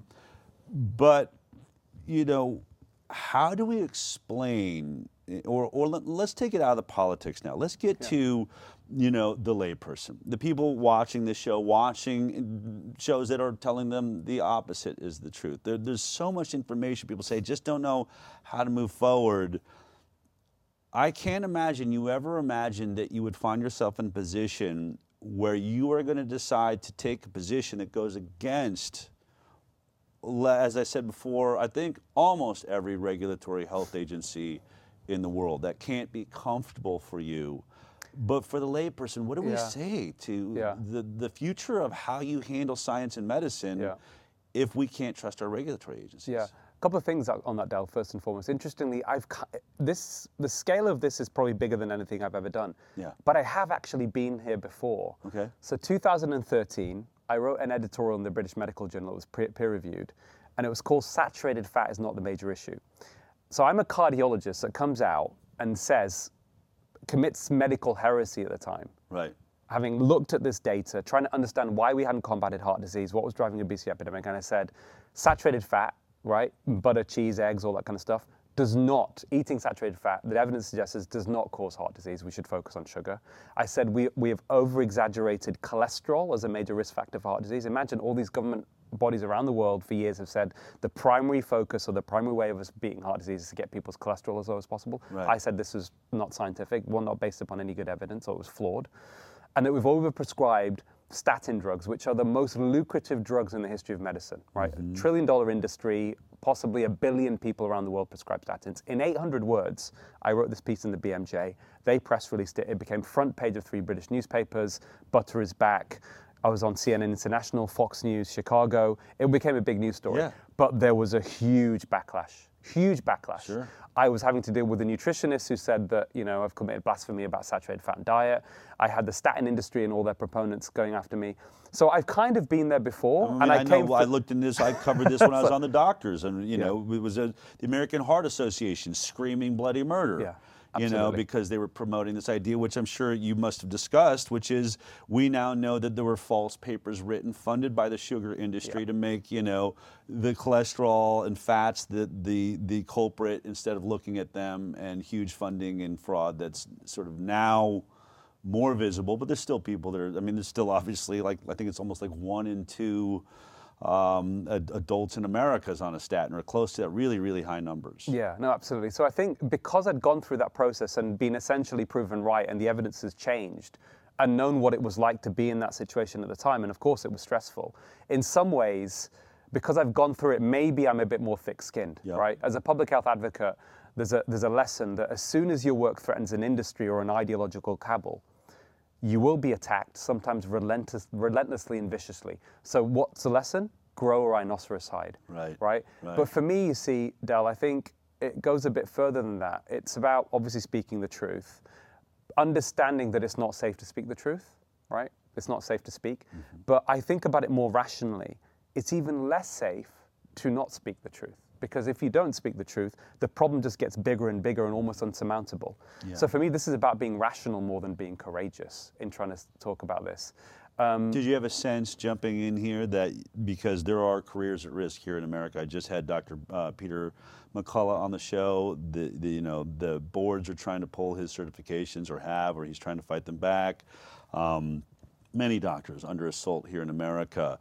But you know, how do we explain, or let's take it out of the politics now. Let's get to, you know, the layperson, the people watching this show, watching shows that are telling them the opposite is the truth. There's so much information. People say, just don't know how to move forward. I can't imagine you ever imagined that you would find yourself in a position where you are going to decide to take a position that goes against, as I said before, I think almost every regulatory health agency in the world. That can't be comfortable for you. But for the layperson, what do we say to the future of how you handle science and medicine if we can't trust our regulatory agencies? Yeah. A couple of things on that, Del. First and foremost, interestingly, the scale of this is probably bigger than anything I've ever done. Yeah. But I have actually been here before. Okay. So 2013, I wrote an editorial in the British Medical Journal. It was peer-reviewed, and it was called "Saturated Fat is Not the Major Issue." So I'm a cardiologist that comes out and commits medical heresy at the time. Right. Having looked at this data, trying to understand why we hadn't combated heart disease, what was driving the obesity epidemic, and I said, saturated fat, right, butter, cheese, eggs, all that kind of stuff, eating saturated fat, the evidence suggests does not cause heart disease. We should focus on sugar. I said we have over-exaggerated cholesterol as a major risk factor for heart disease. Imagine all these government bodies around the world for years have said the primary focus or the primary way of us beating heart disease is to get people's cholesterol as low as possible. Right. I said this was not scientific, one, not based upon any good evidence, or it was flawed. And that we've overprescribed statin drugs, which are the most lucrative drugs in the history of medicine, right? $1 trillion industry, possibly 1 billion people around the world prescribe statins. In 800 words, I wrote this piece in the BMJ. They press released it. It became front page of 3 British newspapers. Butter is back. I was on CNN International, Fox News, Chicago. It became a big news story. Yeah. But there was a huge backlash. Sure. I was having to deal with a nutritionist who said that, you know, I've committed blasphemy about saturated fat and diet. I had the statin industry and all their proponents going after me. So I've kind of been there before. I mean, I looked in this, I covered this when I was on the doctors, and, you know, it was the American Heart Association screaming bloody murder. Yeah. You know, because they were promoting this idea, which I'm sure you must have discussed, which is we now know that there were false papers written, funded by the sugar industry to make, you know, the cholesterol and fats the culprit instead of looking at them, and huge funding and fraud that's sort of now more visible. But there's still people that are, I mean, there's still obviously, like, I think it's almost like 1 in 2 adults in America is on a statin, or close to that, really, really high numbers. Yeah, no, absolutely. So I think because I'd gone through that process and been essentially proven right, and the evidence has changed, and known what it was like to be in that situation at the time, and of course it was stressful, in some ways, because I've gone through it, maybe I'm a bit more thick-skinned, right? As a public health advocate, there's a lesson that as soon as your work threatens an industry or an ideological cabal, you will be attacked, sometimes relentlessly and viciously. So what's the lesson? Grow a rhinoceros hide, right? But for me, you see, Del, I think it goes a bit further than that. It's about obviously speaking the truth, understanding that it's not safe to speak the truth, right? It's not safe to speak. But I think about it more rationally. It's even less safe to not speak the truth. Because if you don't speak the truth, the problem just gets bigger and bigger and almost unsurmountable. Yeah. So for me, this is about being rational more than being courageous in trying to talk about this. Did you have a sense, jumping in here, that because there are careers at risk here in America? I just had Dr. Peter McCullough on the show. The boards are trying to pull his certifications, or he's trying to fight them back. Many doctors under assault here in America.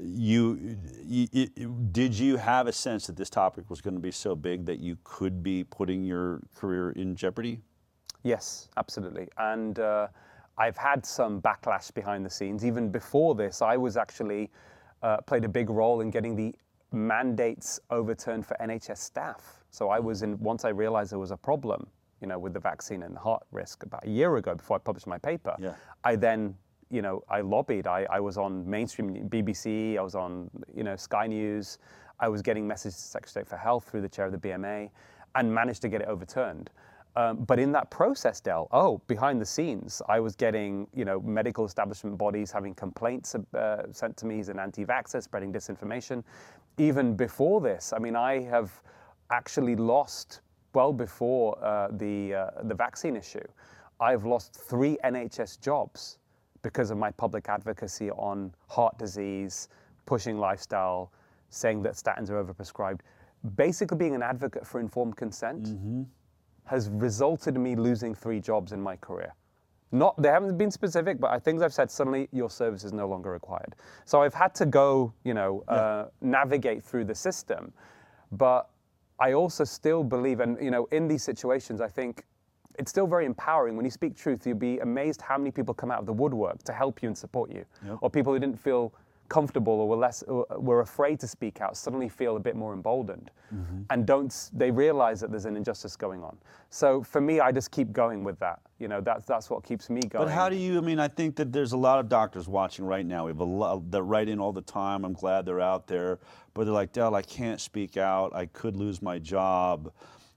Did you have a sense that this topic was going to be so big that you could be putting your career in jeopardy? Yes, absolutely. And I've had some backlash behind the scenes. Even before this, I was actually played a big role in getting the mandates overturned for NHS staff. So I was once I realized there was a problem, you know, with the vaccine and heart risk about a year ago before I published my paper. Yeah. I then, you know, I lobbied. I was on mainstream BBC. I was on, you know, Sky News. I was getting messages to Secretary of State for Health through the chair of the BMA and managed to get it overturned. But in that process, Del, behind the scenes, I was getting, medical establishment bodies having complaints sent to me. He's an anti-vaxxer, spreading disinformation. Even before this, I have actually lost, well before the vaccine issue, I've lost 3 NHS jobs because of my public advocacy on heart disease, pushing lifestyle, saying that statins are overprescribed. Basically being an advocate for informed consent has resulted in me losing 3 jobs in my career. They haven't been specific, but things I've said, suddenly your service is no longer required. So I've had to go, navigate through the system. But I also still believe, and in these situations, I think it's still very empowering. When you speak truth, you'll be amazed how many people come out of the woodwork to help you and support you. Yep. Or people who didn't feel comfortable or were afraid to speak out suddenly feel a bit more emboldened and they realize that there's an injustice going on. So for me, I just keep going with that. That's what keeps me going. But how do you, I think that there's a lot of doctors watching right now. We have a lot that write in all the time. I'm glad they're out there, but they're like, Del, I can't speak out. I could lose my job.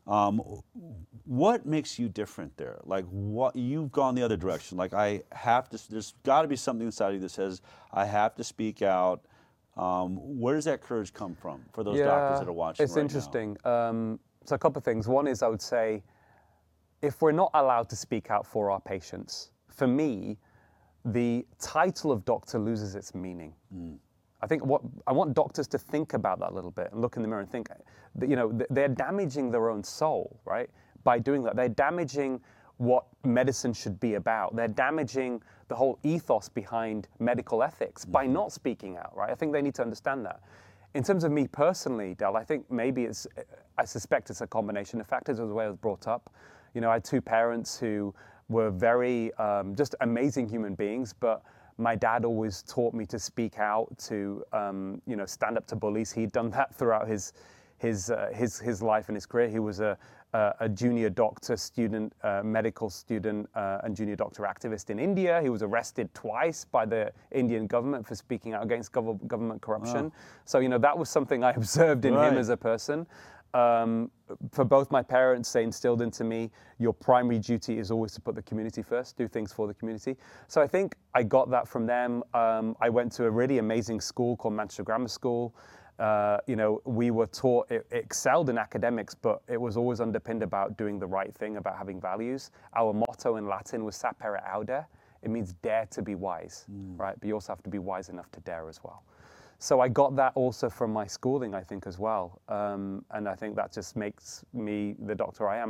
What makes you different there? Like, what, you've gone the other direction. Like, there's got to be something inside of you that says, I have to speak out. Where does that courage come from for those doctors that are watching it's interesting. So a couple of things. One is, I would say, if we're not allowed to speak out for our patients, for me, the title of doctor loses its meaning. I think I want doctors to think about that a little bit and look in the mirror and think, they're damaging their own soul, right? By doing that, they're damaging what medicine should be about. They're damaging the whole ethos behind medical ethics by not speaking out, right? I think they need to understand that. In terms of me personally, Del, I think maybe I suspect it's a combination of factors of the way I was brought up. I had 2 parents who were very, just amazing human beings, but my dad always taught me to speak out, to stand up to bullies. He'd done that throughout his life and his career. He was a junior doctor student, medical student, and junior doctor activist in India. He was arrested twice by the Indian government for speaking out against government corruption. Wow. So that was something I observed in him as a person. For both my parents, they instilled into me, your primary duty is always to put the community first, do things for the community. So I think I got that from them. I went to a really amazing school called Manchester Grammar School. We were taught, it excelled in academics, but it was always underpinned about doing the right thing, about having values. Our motto in Latin was sapere aude. It means dare to be wise, right? But you also have to be wise enough to dare as well. So I got that also from my schooling, I think, as well. And I think that just makes me the doctor I am.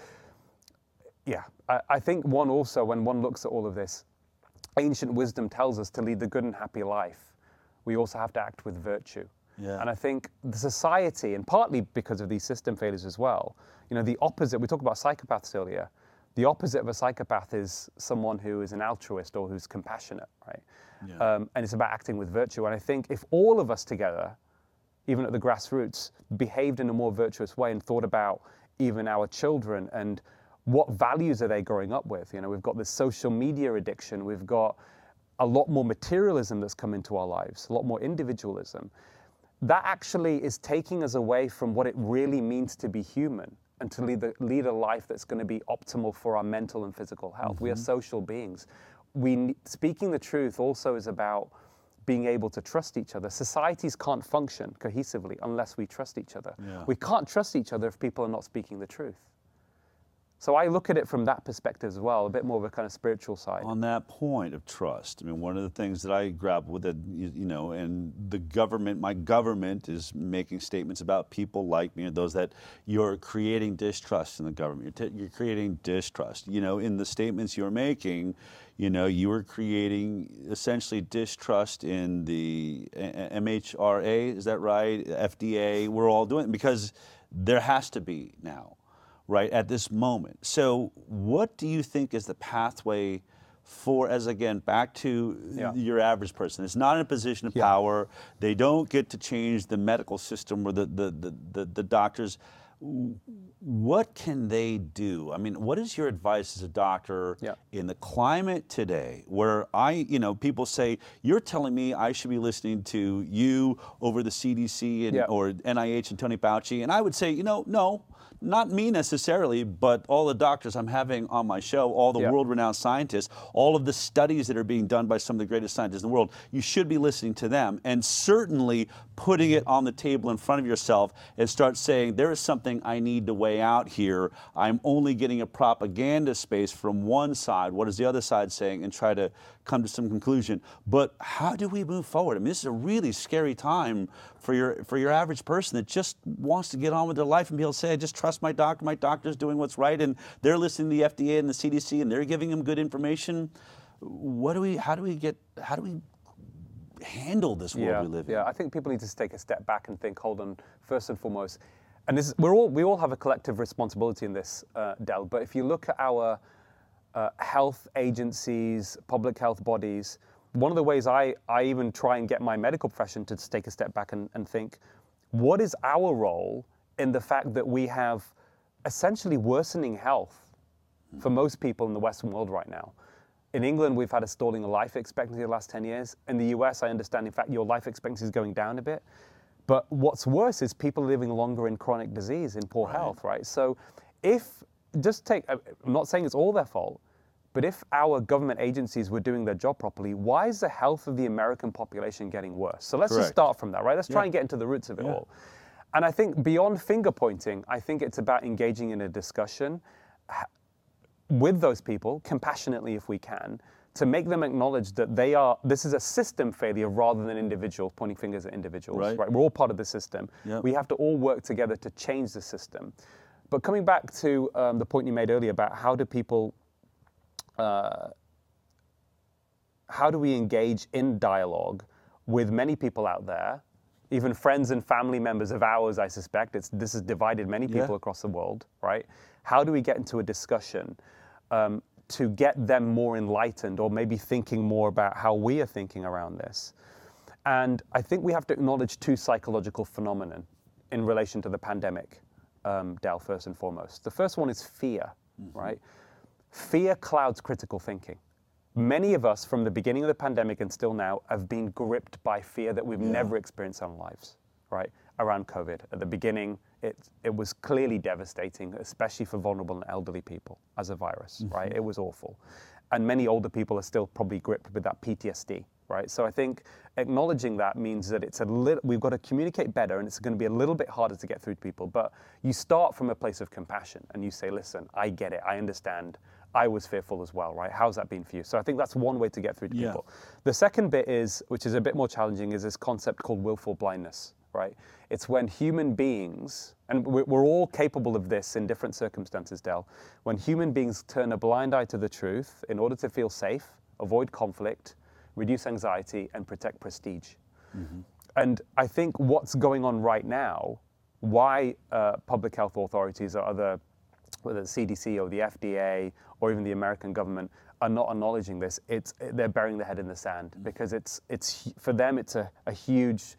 I think one also, when one looks at all of this, ancient wisdom tells us to lead the good and happy life. We also have to act with virtue. Yeah. And I think the society, and partly because of these system failures as well, the opposite, we talked about psychopaths earlier, the opposite of a psychopath is someone who is an altruist or who's compassionate, right? Yeah. And it's about acting with virtue. And I think if all of us together, even at the grassroots, behaved in a more virtuous way and thought about even our children and what values are they growing up with? We've got this social media addiction. We've got a lot more materialism that's come into our lives, a lot more individualism. That actually is taking us away from what it really means to be human and to lead a life that's going to be optimal for our mental and physical health. We are social beings. Speaking the truth also is about being able to trust each other. Societies can't function cohesively unless we trust each other. Yeah. We can't trust each other if people are not speaking the truth. So I look at it from that perspective as well, a bit more of a kind of spiritual side. On that point of trust, one of the things that I grapple with, and the government, my government is making statements about people like me, or those that you're creating distrust in the government. You're creating distrust. In the statements you're making, you were creating essentially distrust in the MHRA, is that right? FDA, we're all doing it because there has to be now. Right at this moment. So what do you think is the pathway for, as again, back to your average person? It's not in a position of power. They don't get to change the medical system or the doctors. what can they do? I mean, what is your advice as a doctor in the climate today where people say, you're telling me I should be listening to you over the CDC and, or NIH and Tony Fauci. And I would say, no, not me necessarily, but all the doctors I'm having on my show, all the world-renowned scientists, all of the studies that are being done by some of the greatest scientists in the world, you should be listening to them and certainly putting it on the table in front of yourself and start saying, there is something I need to weigh out here. I'm only getting a propaganda space from one side. What is the other side saying? And try to come to some conclusion. But how do we move forward? I mean, this is a really scary time for your average person that just wants to get on with their life and be able to say, I just trust my doctor. My doctor's doing what's right, and they're listening to the FDA and the CDC, and they're giving them good information. How do we handle this world we live in? Yeah, I think people need to take a step back and think, hold on, first and foremost, and this is, we all have a collective responsibility in this, Del, but if you look at our health agencies, public health bodies, one of the ways I even try and get my medical profession to take a step back and think, what is our role in the fact that we have essentially worsening health for most people in the Western world right now? In England, we've had a stalling life expectancy the last 10 years. In the US, I understand, in fact, your life expectancy is going down a bit. But what's worse is people living longer in chronic disease, in poor health, right? So I'm not saying it's all their fault, but if our government agencies were doing their job properly, why is the health of the American population getting worse? So let's just start from that, right? Let's try and get into the roots of it all. And I think beyond finger pointing, I think it's about engaging in a discussion with those people, compassionately if we can, to make them acknowledge that this is a system failure rather than individual, pointing fingers at individuals, right? We're all part of the system. We have to all work together to change the system. But coming back to the point you made earlier about how do we engage in dialogue with many people out there, even friends and family members of ours, I suspect. This has divided many people across the world, right? How do we get into a discussion to get them more enlightened or maybe thinking more about how we are thinking around this? And I think we have to acknowledge two psychological phenomena in relation to the pandemic, Del, first and foremost. The first one is fear, right? Fear clouds critical thinking. Many of us from the beginning of the pandemic and still now have been gripped by fear that we've never experienced in our lives, right? Around COVID. At the beginning, it was clearly devastating, especially for vulnerable and elderly people as a virus, right? It was awful. And many older people are still probably gripped with that PTSD, right? So I think acknowledging that means that we've got to communicate better, and it's going to be a little bit harder to get through to people. But you start from a place of compassion and you say, listen, I get it, I understand. I was fearful as well, right? How's that been for you? So I think that's one way to get through to people. The second bit is, which is a bit more challenging, is this concept called willful blindness, right? It's when human beings, and we're all capable of this in different circumstances, Del, when human beings turn a blind eye to the truth in order to feel safe, avoid conflict, reduce anxiety, and protect prestige. And I think what's going on right now, why public health authorities or whether the CDC or the FDA or even the American government are not acknowledging this, they're burying their head in the sand, because it's for them it's a huge,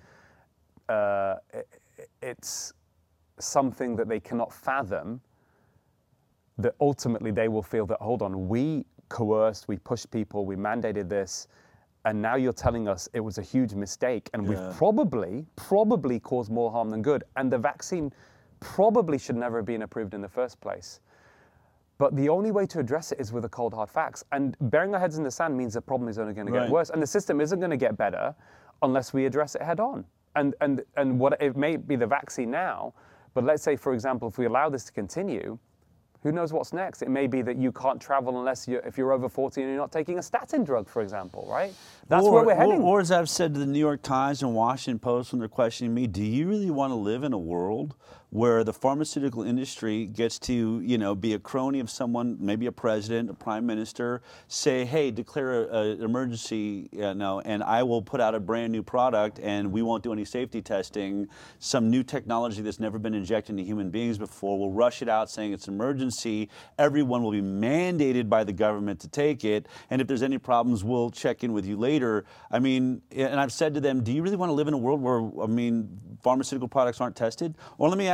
it's something that they cannot fathom, that ultimately they will feel that, hold on, we coerced, we pushed people, we mandated this, and now you're telling us it was a huge mistake, and we've probably caused more harm than good, and the vaccine probably should never have been approved in the first place. But the only way to address it is with the cold hard facts. And burying our heads in the sand means the problem is only going to get worse. And the system isn't going to get better unless we address it head on. And what it may be the vaccine now, but let's say, for example, if we allow this to continue, who knows what's next? It may be that you can't travel unless if you're over 40 and you're not taking a statin drug, for example, right? That's where we're heading. Or as I've said to the New York Times and Washington Post when they're questioning me, do you really want to live in a world where the pharmaceutical industry gets to, be a crony of someone, maybe a president, a prime minister, say, hey, declare an emergency, and I will put out a brand new product and we won't do any safety testing. Some new technology that's never been injected into human beings before, we'll rush it out saying it's an emergency. Everyone will be mandated by the government to take it. And if there's any problems, we'll check in with you later. I mean, and I've said to them, do you really want to live in a world where, pharmaceutical products aren't tested? Or let me ask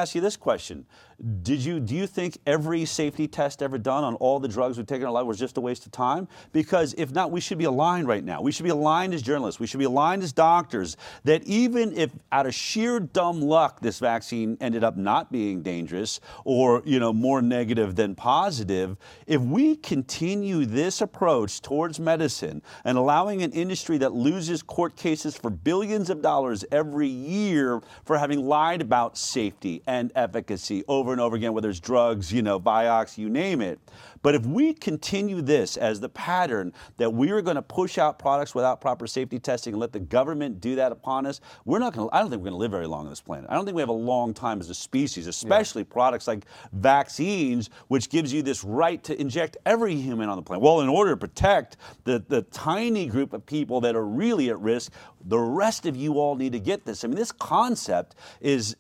ask you this question. Do you think every safety test ever done on all the drugs we've taken in our life was just a waste of time? Because if not, we should be aligned right now. We should be aligned as journalists. We should be aligned as doctors that even if out of sheer dumb luck this vaccine ended up not being dangerous or, more negative than positive, if we continue this approach towards medicine and allowing an industry that loses court cases for billions of dollars every year for having lied about safety and efficacy over and over again, whether it's drugs, Vioxx, you name it. But if we continue this as the pattern that we are going to push out products without proper safety testing and let the government do that upon us, I don't think we're going to live very long on this planet. I don't think we have a long time as a species, especially products like vaccines, which gives you this right to inject every human on the planet. Well, in order to protect the tiny group of people that are really at risk, the rest of you all need to get this. I mean, this concept is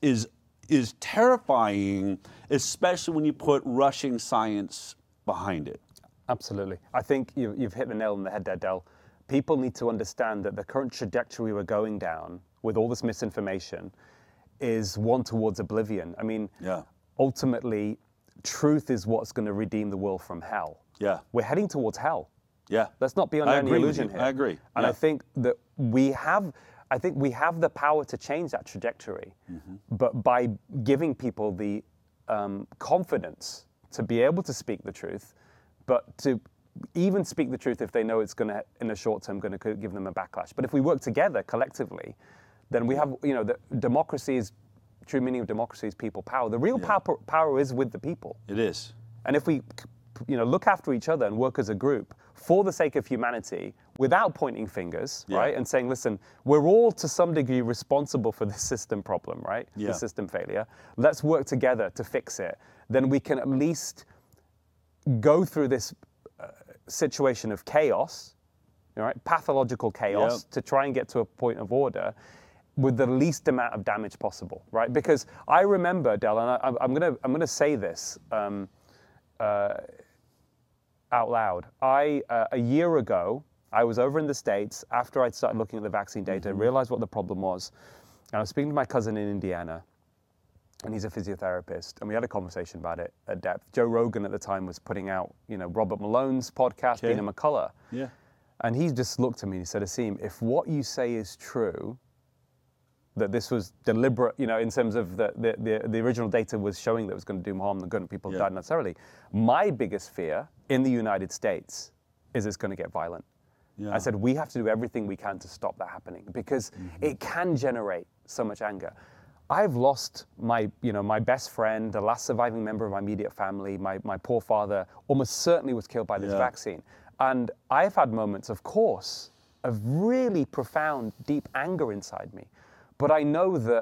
terrifying, especially when you put rushing science behind it. Absolutely. I think you've hit the nail on the head there, Del. People need to understand that the current trajectory we're going down with all this misinformation is one towards oblivion. I mean, ultimately, truth is what's going to redeem the world from hell. Yeah. We're heading towards hell. Yeah. Let's not be under any illusion here. I agree. And I think that we have the power to change that trajectory, but by giving people the confidence to be able to speak the truth, but to even speak the truth if they know it's going to, in the short term, going to give them a backlash. But if we work together collectively, then we have, the democracy is, true meaning of democracy is people power. The real power is with the people. It is. And if we, look after each other and work as a group for the sake of humanity, without pointing fingers, right, and saying, listen, we're all to some degree responsible for this system problem, right, the system failure. Let's work together to fix it. Then we can at least go through this situation of chaos, right, pathological chaos, to try and get to a point of order with the least amount of damage possible, right? Because I remember, Del, and I'm gonna say this out loud. A year ago, I was over in the States after I'd started looking at the vaccine data, realized what the problem was, and I was speaking to my cousin in Indiana, and he's a physiotherapist, and we had a conversation about it at depth. Joe Rogan at the time was putting out, Robert Malone's podcast, Dina McCullough. Yeah. And he just looked at me and he said, Asim, if what you say is true, that this was deliberate, in terms of the original data was showing that it was going to do more harm than good and people died unnecessarily. My biggest fear in the United States is it's going to get violent. Yeah. I said, we have to do everything we can to stop that happening because it can generate so much anger. I've lost my best friend, the last surviving member of my immediate family. My poor father almost certainly was killed by this vaccine. And I've had moments, of course, of really profound, deep anger inside me. But I know that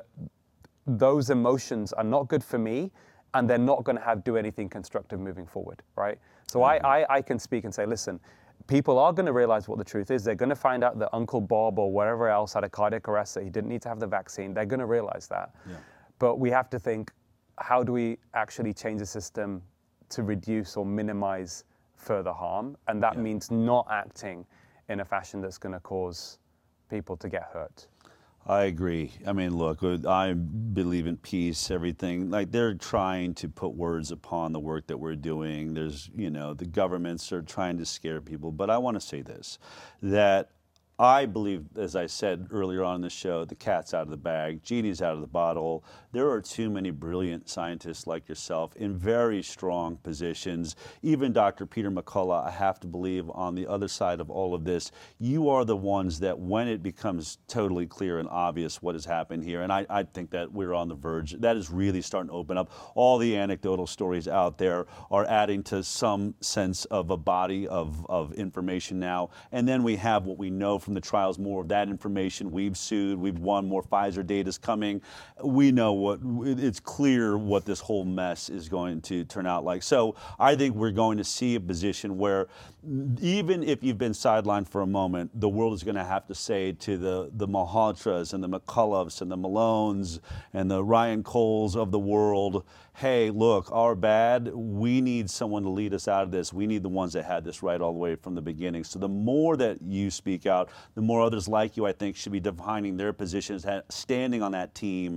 those emotions are not good for me and they're not going to do anything constructive moving forward, right? So I can speak and say, listen, people are going to realize what the truth is. They're going to find out that Uncle Bob or wherever else had a cardiac arrest, that he didn't need to have the vaccine. They're going to realize that. Yeah. But we have to think, how do we actually change the system to reduce or minimize further harm? And that means not acting in a fashion that's going to cause people to get hurt. I agree. I mean, look, I believe in peace, everything. Like, they're trying to put words upon the work that we're doing. There's, the governments are trying to scare people. But I want to say this, that I believe, as I said earlier on in the show, the cat's out of the bag, genie's out of the bottle. There are too many brilliant scientists like yourself in very strong positions. Even Dr. Peter McCullough, I have to believe, on the other side of all of this, you are the ones that when it becomes totally clear and obvious what has happened here, and I think that we're on the verge, that is really starting to open up. All the anecdotal stories out there are adding to some sense of a body of information now. And then we have what we know from the trials, more of that information. We've sued, we've won, more Pfizer data's coming. We know it's clear what this whole mess is going to turn out like. So I think we're going to see a position where even if you've been sidelined for a moment, the world is going to have to say to the Malhotras and the McCulloughs and the Malones and the Ryan Coles of the world, hey, look, our bad, we need someone to lead us out of this. We need the ones that had this right all the way from the beginning. So the more that you speak out, the more others like you, I think, should be defining their positions, standing on that team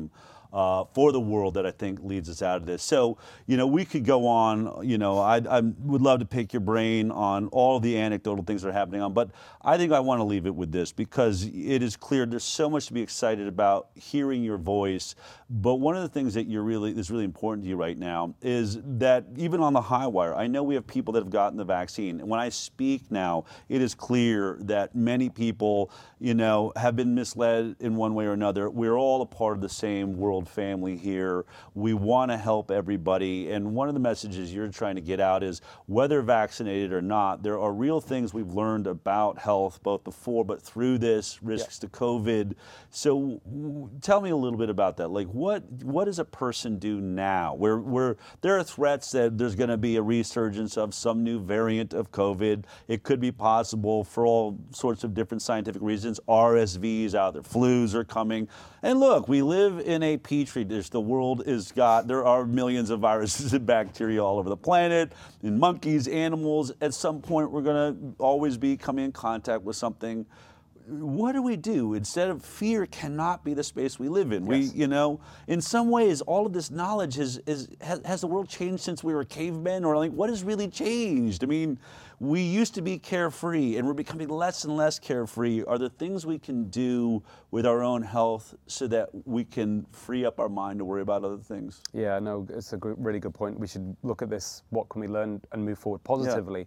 for the world that I think leads us out of this. So, we could go on, I would love to pick your brain on all the anecdotal things that are happening on, but I think I want to leave it with this because it is clear there's so much to be excited about hearing your voice. But one of the things that is really important to you right now is that even on the high wire, I know we have people that have gotten the vaccine. And when I speak now, it is clear that many people, have been misled in one way or another. We're all a part of the same world family here. We want to help everybody. And one of the messages you're trying to get out is whether vaccinated or not, there are real things we've learned about health, both before but through this, risks to COVID. So tell me a little bit about that. Like what does a person do now? Where there are threats that there's going to be a resurgence of some new variant of COVID. It could be possible for all sorts of different scientific reasons. RSVs out there, flus are coming. And look, we live in a petri dish. The world there are millions of viruses and bacteria all over the planet, in monkeys, animals. At some point, we're going to always be coming in contact with something. What do we do? Instead of fear cannot be the space we live in. Yes. In some ways, all of this knowledge has the world changed since we were cavemen? Or what has really changed? I mean, we used to be carefree and we're becoming less and less carefree. Are there things we can do with our own health so that we can free up our mind to worry about other things? Yeah, no, it's a really good point. We should look at this, what can we learn and move forward positively,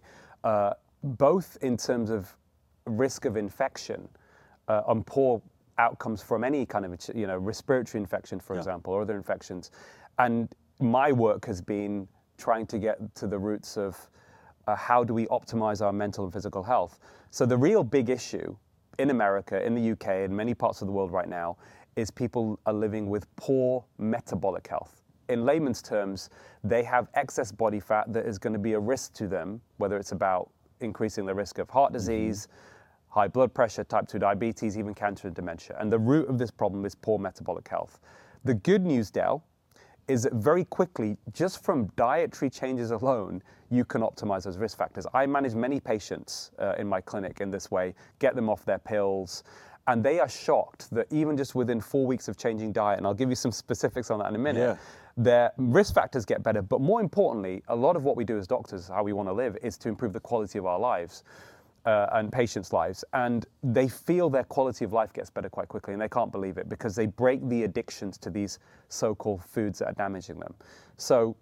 both in terms of risk of infection on poor outcomes from any kind of respiratory infection, for example, or other infections. And my work has been trying to get to the roots of how do we optimize our mental and physical health. So the real big issue in America, in the UK, and many parts of the world right now is people are living with poor metabolic health. In layman's terms, they have excess body fat that is going to be a risk to them, whether it's about increasing the risk of heart disease, high blood pressure, type 2 diabetes, even cancer and dementia. And the root of this problem is poor metabolic health. The good news, Dale, is that very quickly, just from dietary changes alone, you can optimize those risk factors. I manage many patients in my clinic in this way, get them off their pills, and they are shocked that even just within 4 weeks of changing diet, and I'll give you some specifics on that in a minute, their risk factors get better. But more importantly, a lot of what we do as doctors, how we want to live, is to improve the quality of our lives. And patients' lives, and they feel their quality of life gets better quite quickly, and they can't believe it because they break the addictions to these so-called foods that are damaging them. So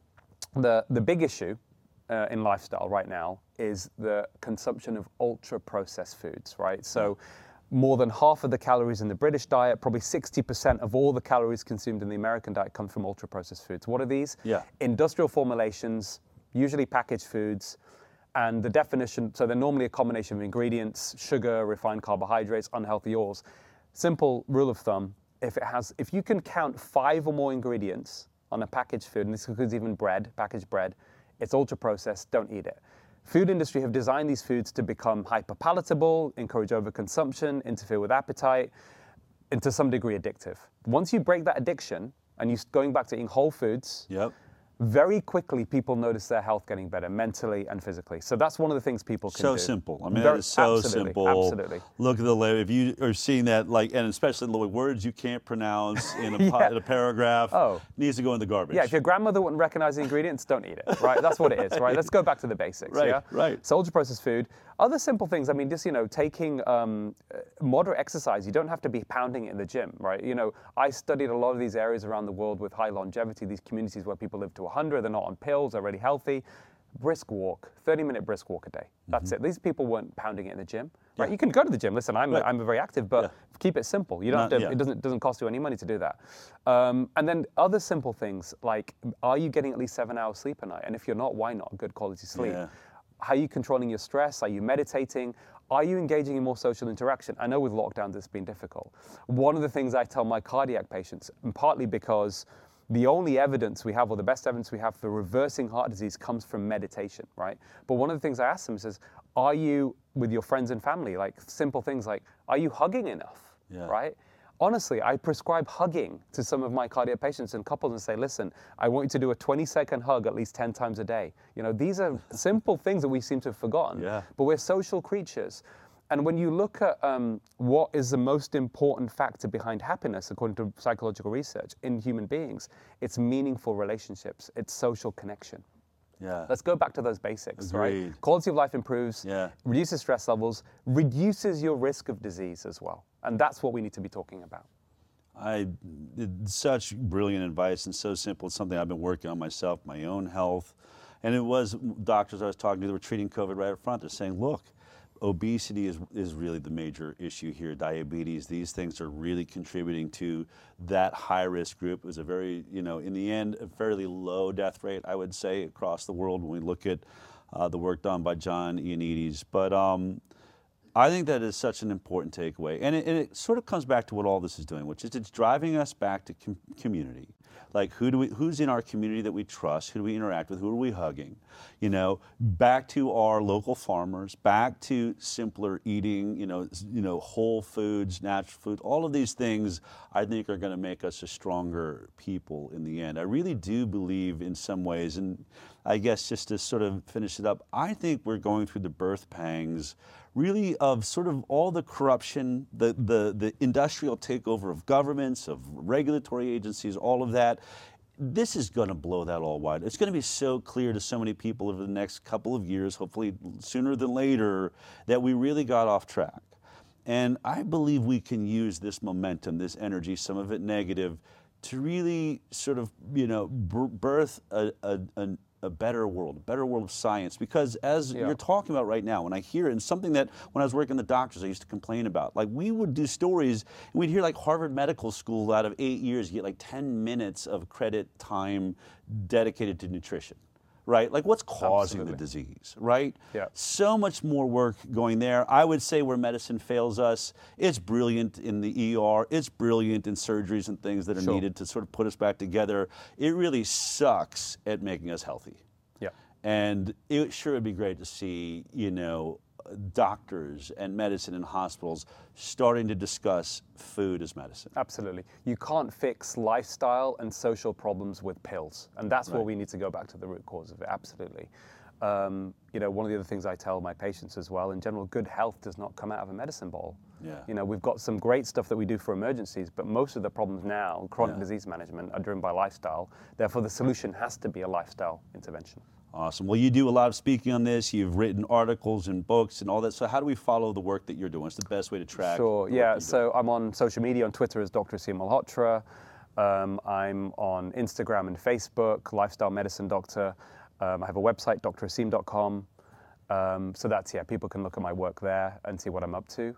the big issue in lifestyle right now is the consumption of ultra-processed foods, right? So more than half of the calories in the British diet, probably 60% of all the calories consumed in the American diet come from ultra-processed foods. What are these? Industrial formulations, usually packaged foods. And the definition, so they're normally a combination of ingredients, sugar, refined carbohydrates, unhealthy oils. Simple rule of thumb, if you can count 5 or more ingredients on a packaged food, and this includes even bread, packaged bread, it's ultra processed, don't eat it. Food industry have designed these foods to become hyper palatable, encourage overconsumption, interfere with appetite, and to some degree addictive. Once you break that addiction, and you're going back to eating whole foods, very quickly people notice their health getting better mentally and physically. So that's one of the things people can do. So simple. I mean, that is so simple. Absolutely. Look at if you are seeing that, and especially the words you can't pronounce in a paragraph, needs to go in the garbage. Yeah, if your grandmother wouldn't recognize the ingredients, don't eat it, right? That's what it is, right? Let's go back to the basics, Right. So ultra-processed food. Other simple things, I mean, just, taking moderate exercise. You don't have to be pounding it in the gym, right? I studied a lot of these areas around the world with high longevity, these communities where people live to 100, they're not on pills, they're really healthy. Brisk walk, 30-minute brisk walk a day. That's it. These people weren't pounding it in the gym, right? You can go to the gym. Listen, I'm very active, but keep it simple. You don't have to. It doesn't cost you any money to do that. And then other simple things like, are you getting at least 7 hours sleep a night? And if you're not, why not? Good quality sleep. How are you controlling your stress? Are you meditating? Are you engaging in more social interaction? I know with lockdowns it's been difficult. One of the things I tell my cardiac patients, and partly because the only evidence we have, or the best evidence we have for reversing heart disease, comes from meditation, right? But one of the things I ask them is, are you with your friends and family, like simple things like, are you hugging enough, right? Honestly, I prescribe hugging to some of my cardiac patients and couples and say, listen, I want you to do a 20-second hug at least 10 times a day. These are simple things that we seem to have forgotten, but we're social creatures. And when you look at what is the most important factor behind happiness, according to psychological research in human beings, it's meaningful relationships, it's social connection. Yeah. Let's go back to those basics, Agreed. right? Quality of life improves, Yeah. reduces stress levels, reduces your risk of disease as well. And that's what we need to be talking about. Such brilliant advice and so simple. It's something I've been working on myself, my own health. And it was doctors I was talking to that were treating COVID right up front. They're saying, look, obesity is really the major issue here. Diabetes, these things are really contributing to that high-risk group. It was a very, in the end, a fairly low death rate, I would say, across the world when we look at the work done by John Ioannidis. But I think that is such an important takeaway. And it sort of comes back to what all this is doing, which is it's driving us back to community. Like who's in our community that we trust? Who do we interact with? Who are we hugging? Back to our local farmers, back to simpler eating, whole foods, natural food. All of these things I think are going to make us a stronger people in the end. I really do believe in some ways, and I guess just to sort of finish it up, I think we're going through the birth pangs really of sort of all the corruption, the industrial takeover of governments, of regulatory agencies, all of that. This is going to blow that all wide. It's going to be so clear to so many people over the next couple of years, hopefully sooner than later, that we really got off track. And I believe we can use this momentum, this energy, some of it negative, to really sort of, birth a better world of science. Because as you're talking about right now, when I hear it, and something that when I was working with the doctors, I used to complain about, like we would do stories and we'd hear like Harvard Medical School out of 8 years, you get like 10 minutes of credit time dedicated to nutrition. Right? Like what's causing the disease, right? Yeah. So much more work going there. I would say where medicine fails us, it's brilliant in the ER, it's brilliant in surgeries and things that are needed to sort of put us back together. It really sucks at making us healthy. Yeah. And it sure would be great to see, doctors and medicine in hospitals starting to discuss food as medicine. Absolutely. You can't fix lifestyle and social problems with pills. And that's where we need to go back to the root cause of it. Absolutely. One of the other things I tell my patients as well, in general, good health does not come out of a medicine bottle. Yeah. We've got some great stuff that we do for emergencies, but most of the problems now, chronic disease management, are driven by lifestyle. Therefore, the solution has to be a lifestyle intervention. Awesome. Well, you do a lot of speaking on this. You've written articles and books and all that. So how do we follow the work that you're doing? What's the best way to track? Sure. Yeah. So I'm on social media, on Twitter as Dr. Aseem Malhotra. I'm on Instagram and Facebook, Lifestyle Medicine Doctor. I have a website, draseem.com. So that's, people can look at my work there and see what I'm up to.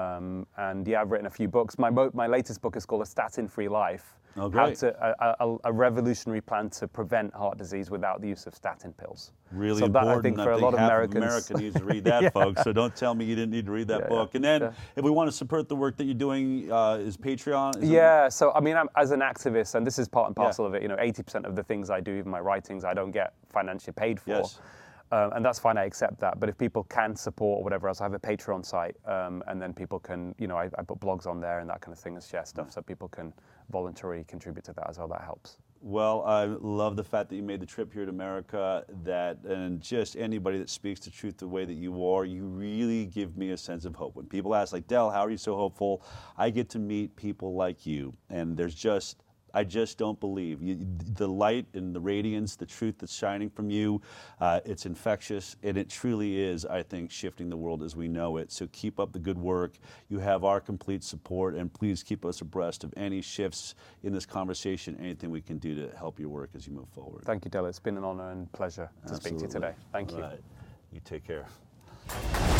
I've written a few books. My latest book is called A Statin-Free Life. Oh, great. A revolutionary plan to prevent heart disease without the use of statin pills. Really so important. That, I think for a lot of Americans, America needs to read that, folks. So don't tell me you didn't need to read that book. And then if we want to support the work that you're doing, is Patreon? So I mean, I'm, as an activist, and this is part and parcel of it, 80% of the things I do, even my writings, I don't get financially paid for. Yes. And that's fine, I accept that. But if people can support or whatever else, I have a Patreon site, and then people can, I put blogs on there and that kind of thing and share stuff so people can voluntarily contribute to that as well. That helps. Well, I love the fact that you made the trip here to America, and just anybody that speaks the truth the way that you are, you really give me a sense of hope. When people ask, like, Del, how are you so hopeful? I get to meet people like you, and I just don't believe. The light and the radiance, the truth that's shining from you, it's infectious, and it truly is, I think, shifting the world as we know it. So keep up the good work. You have our complete support, and please keep us abreast of any shifts in this conversation, anything we can do to help your work as you move forward. Thank you, Del. It's been an honor and pleasure to speak to you today. Thank you. You take care.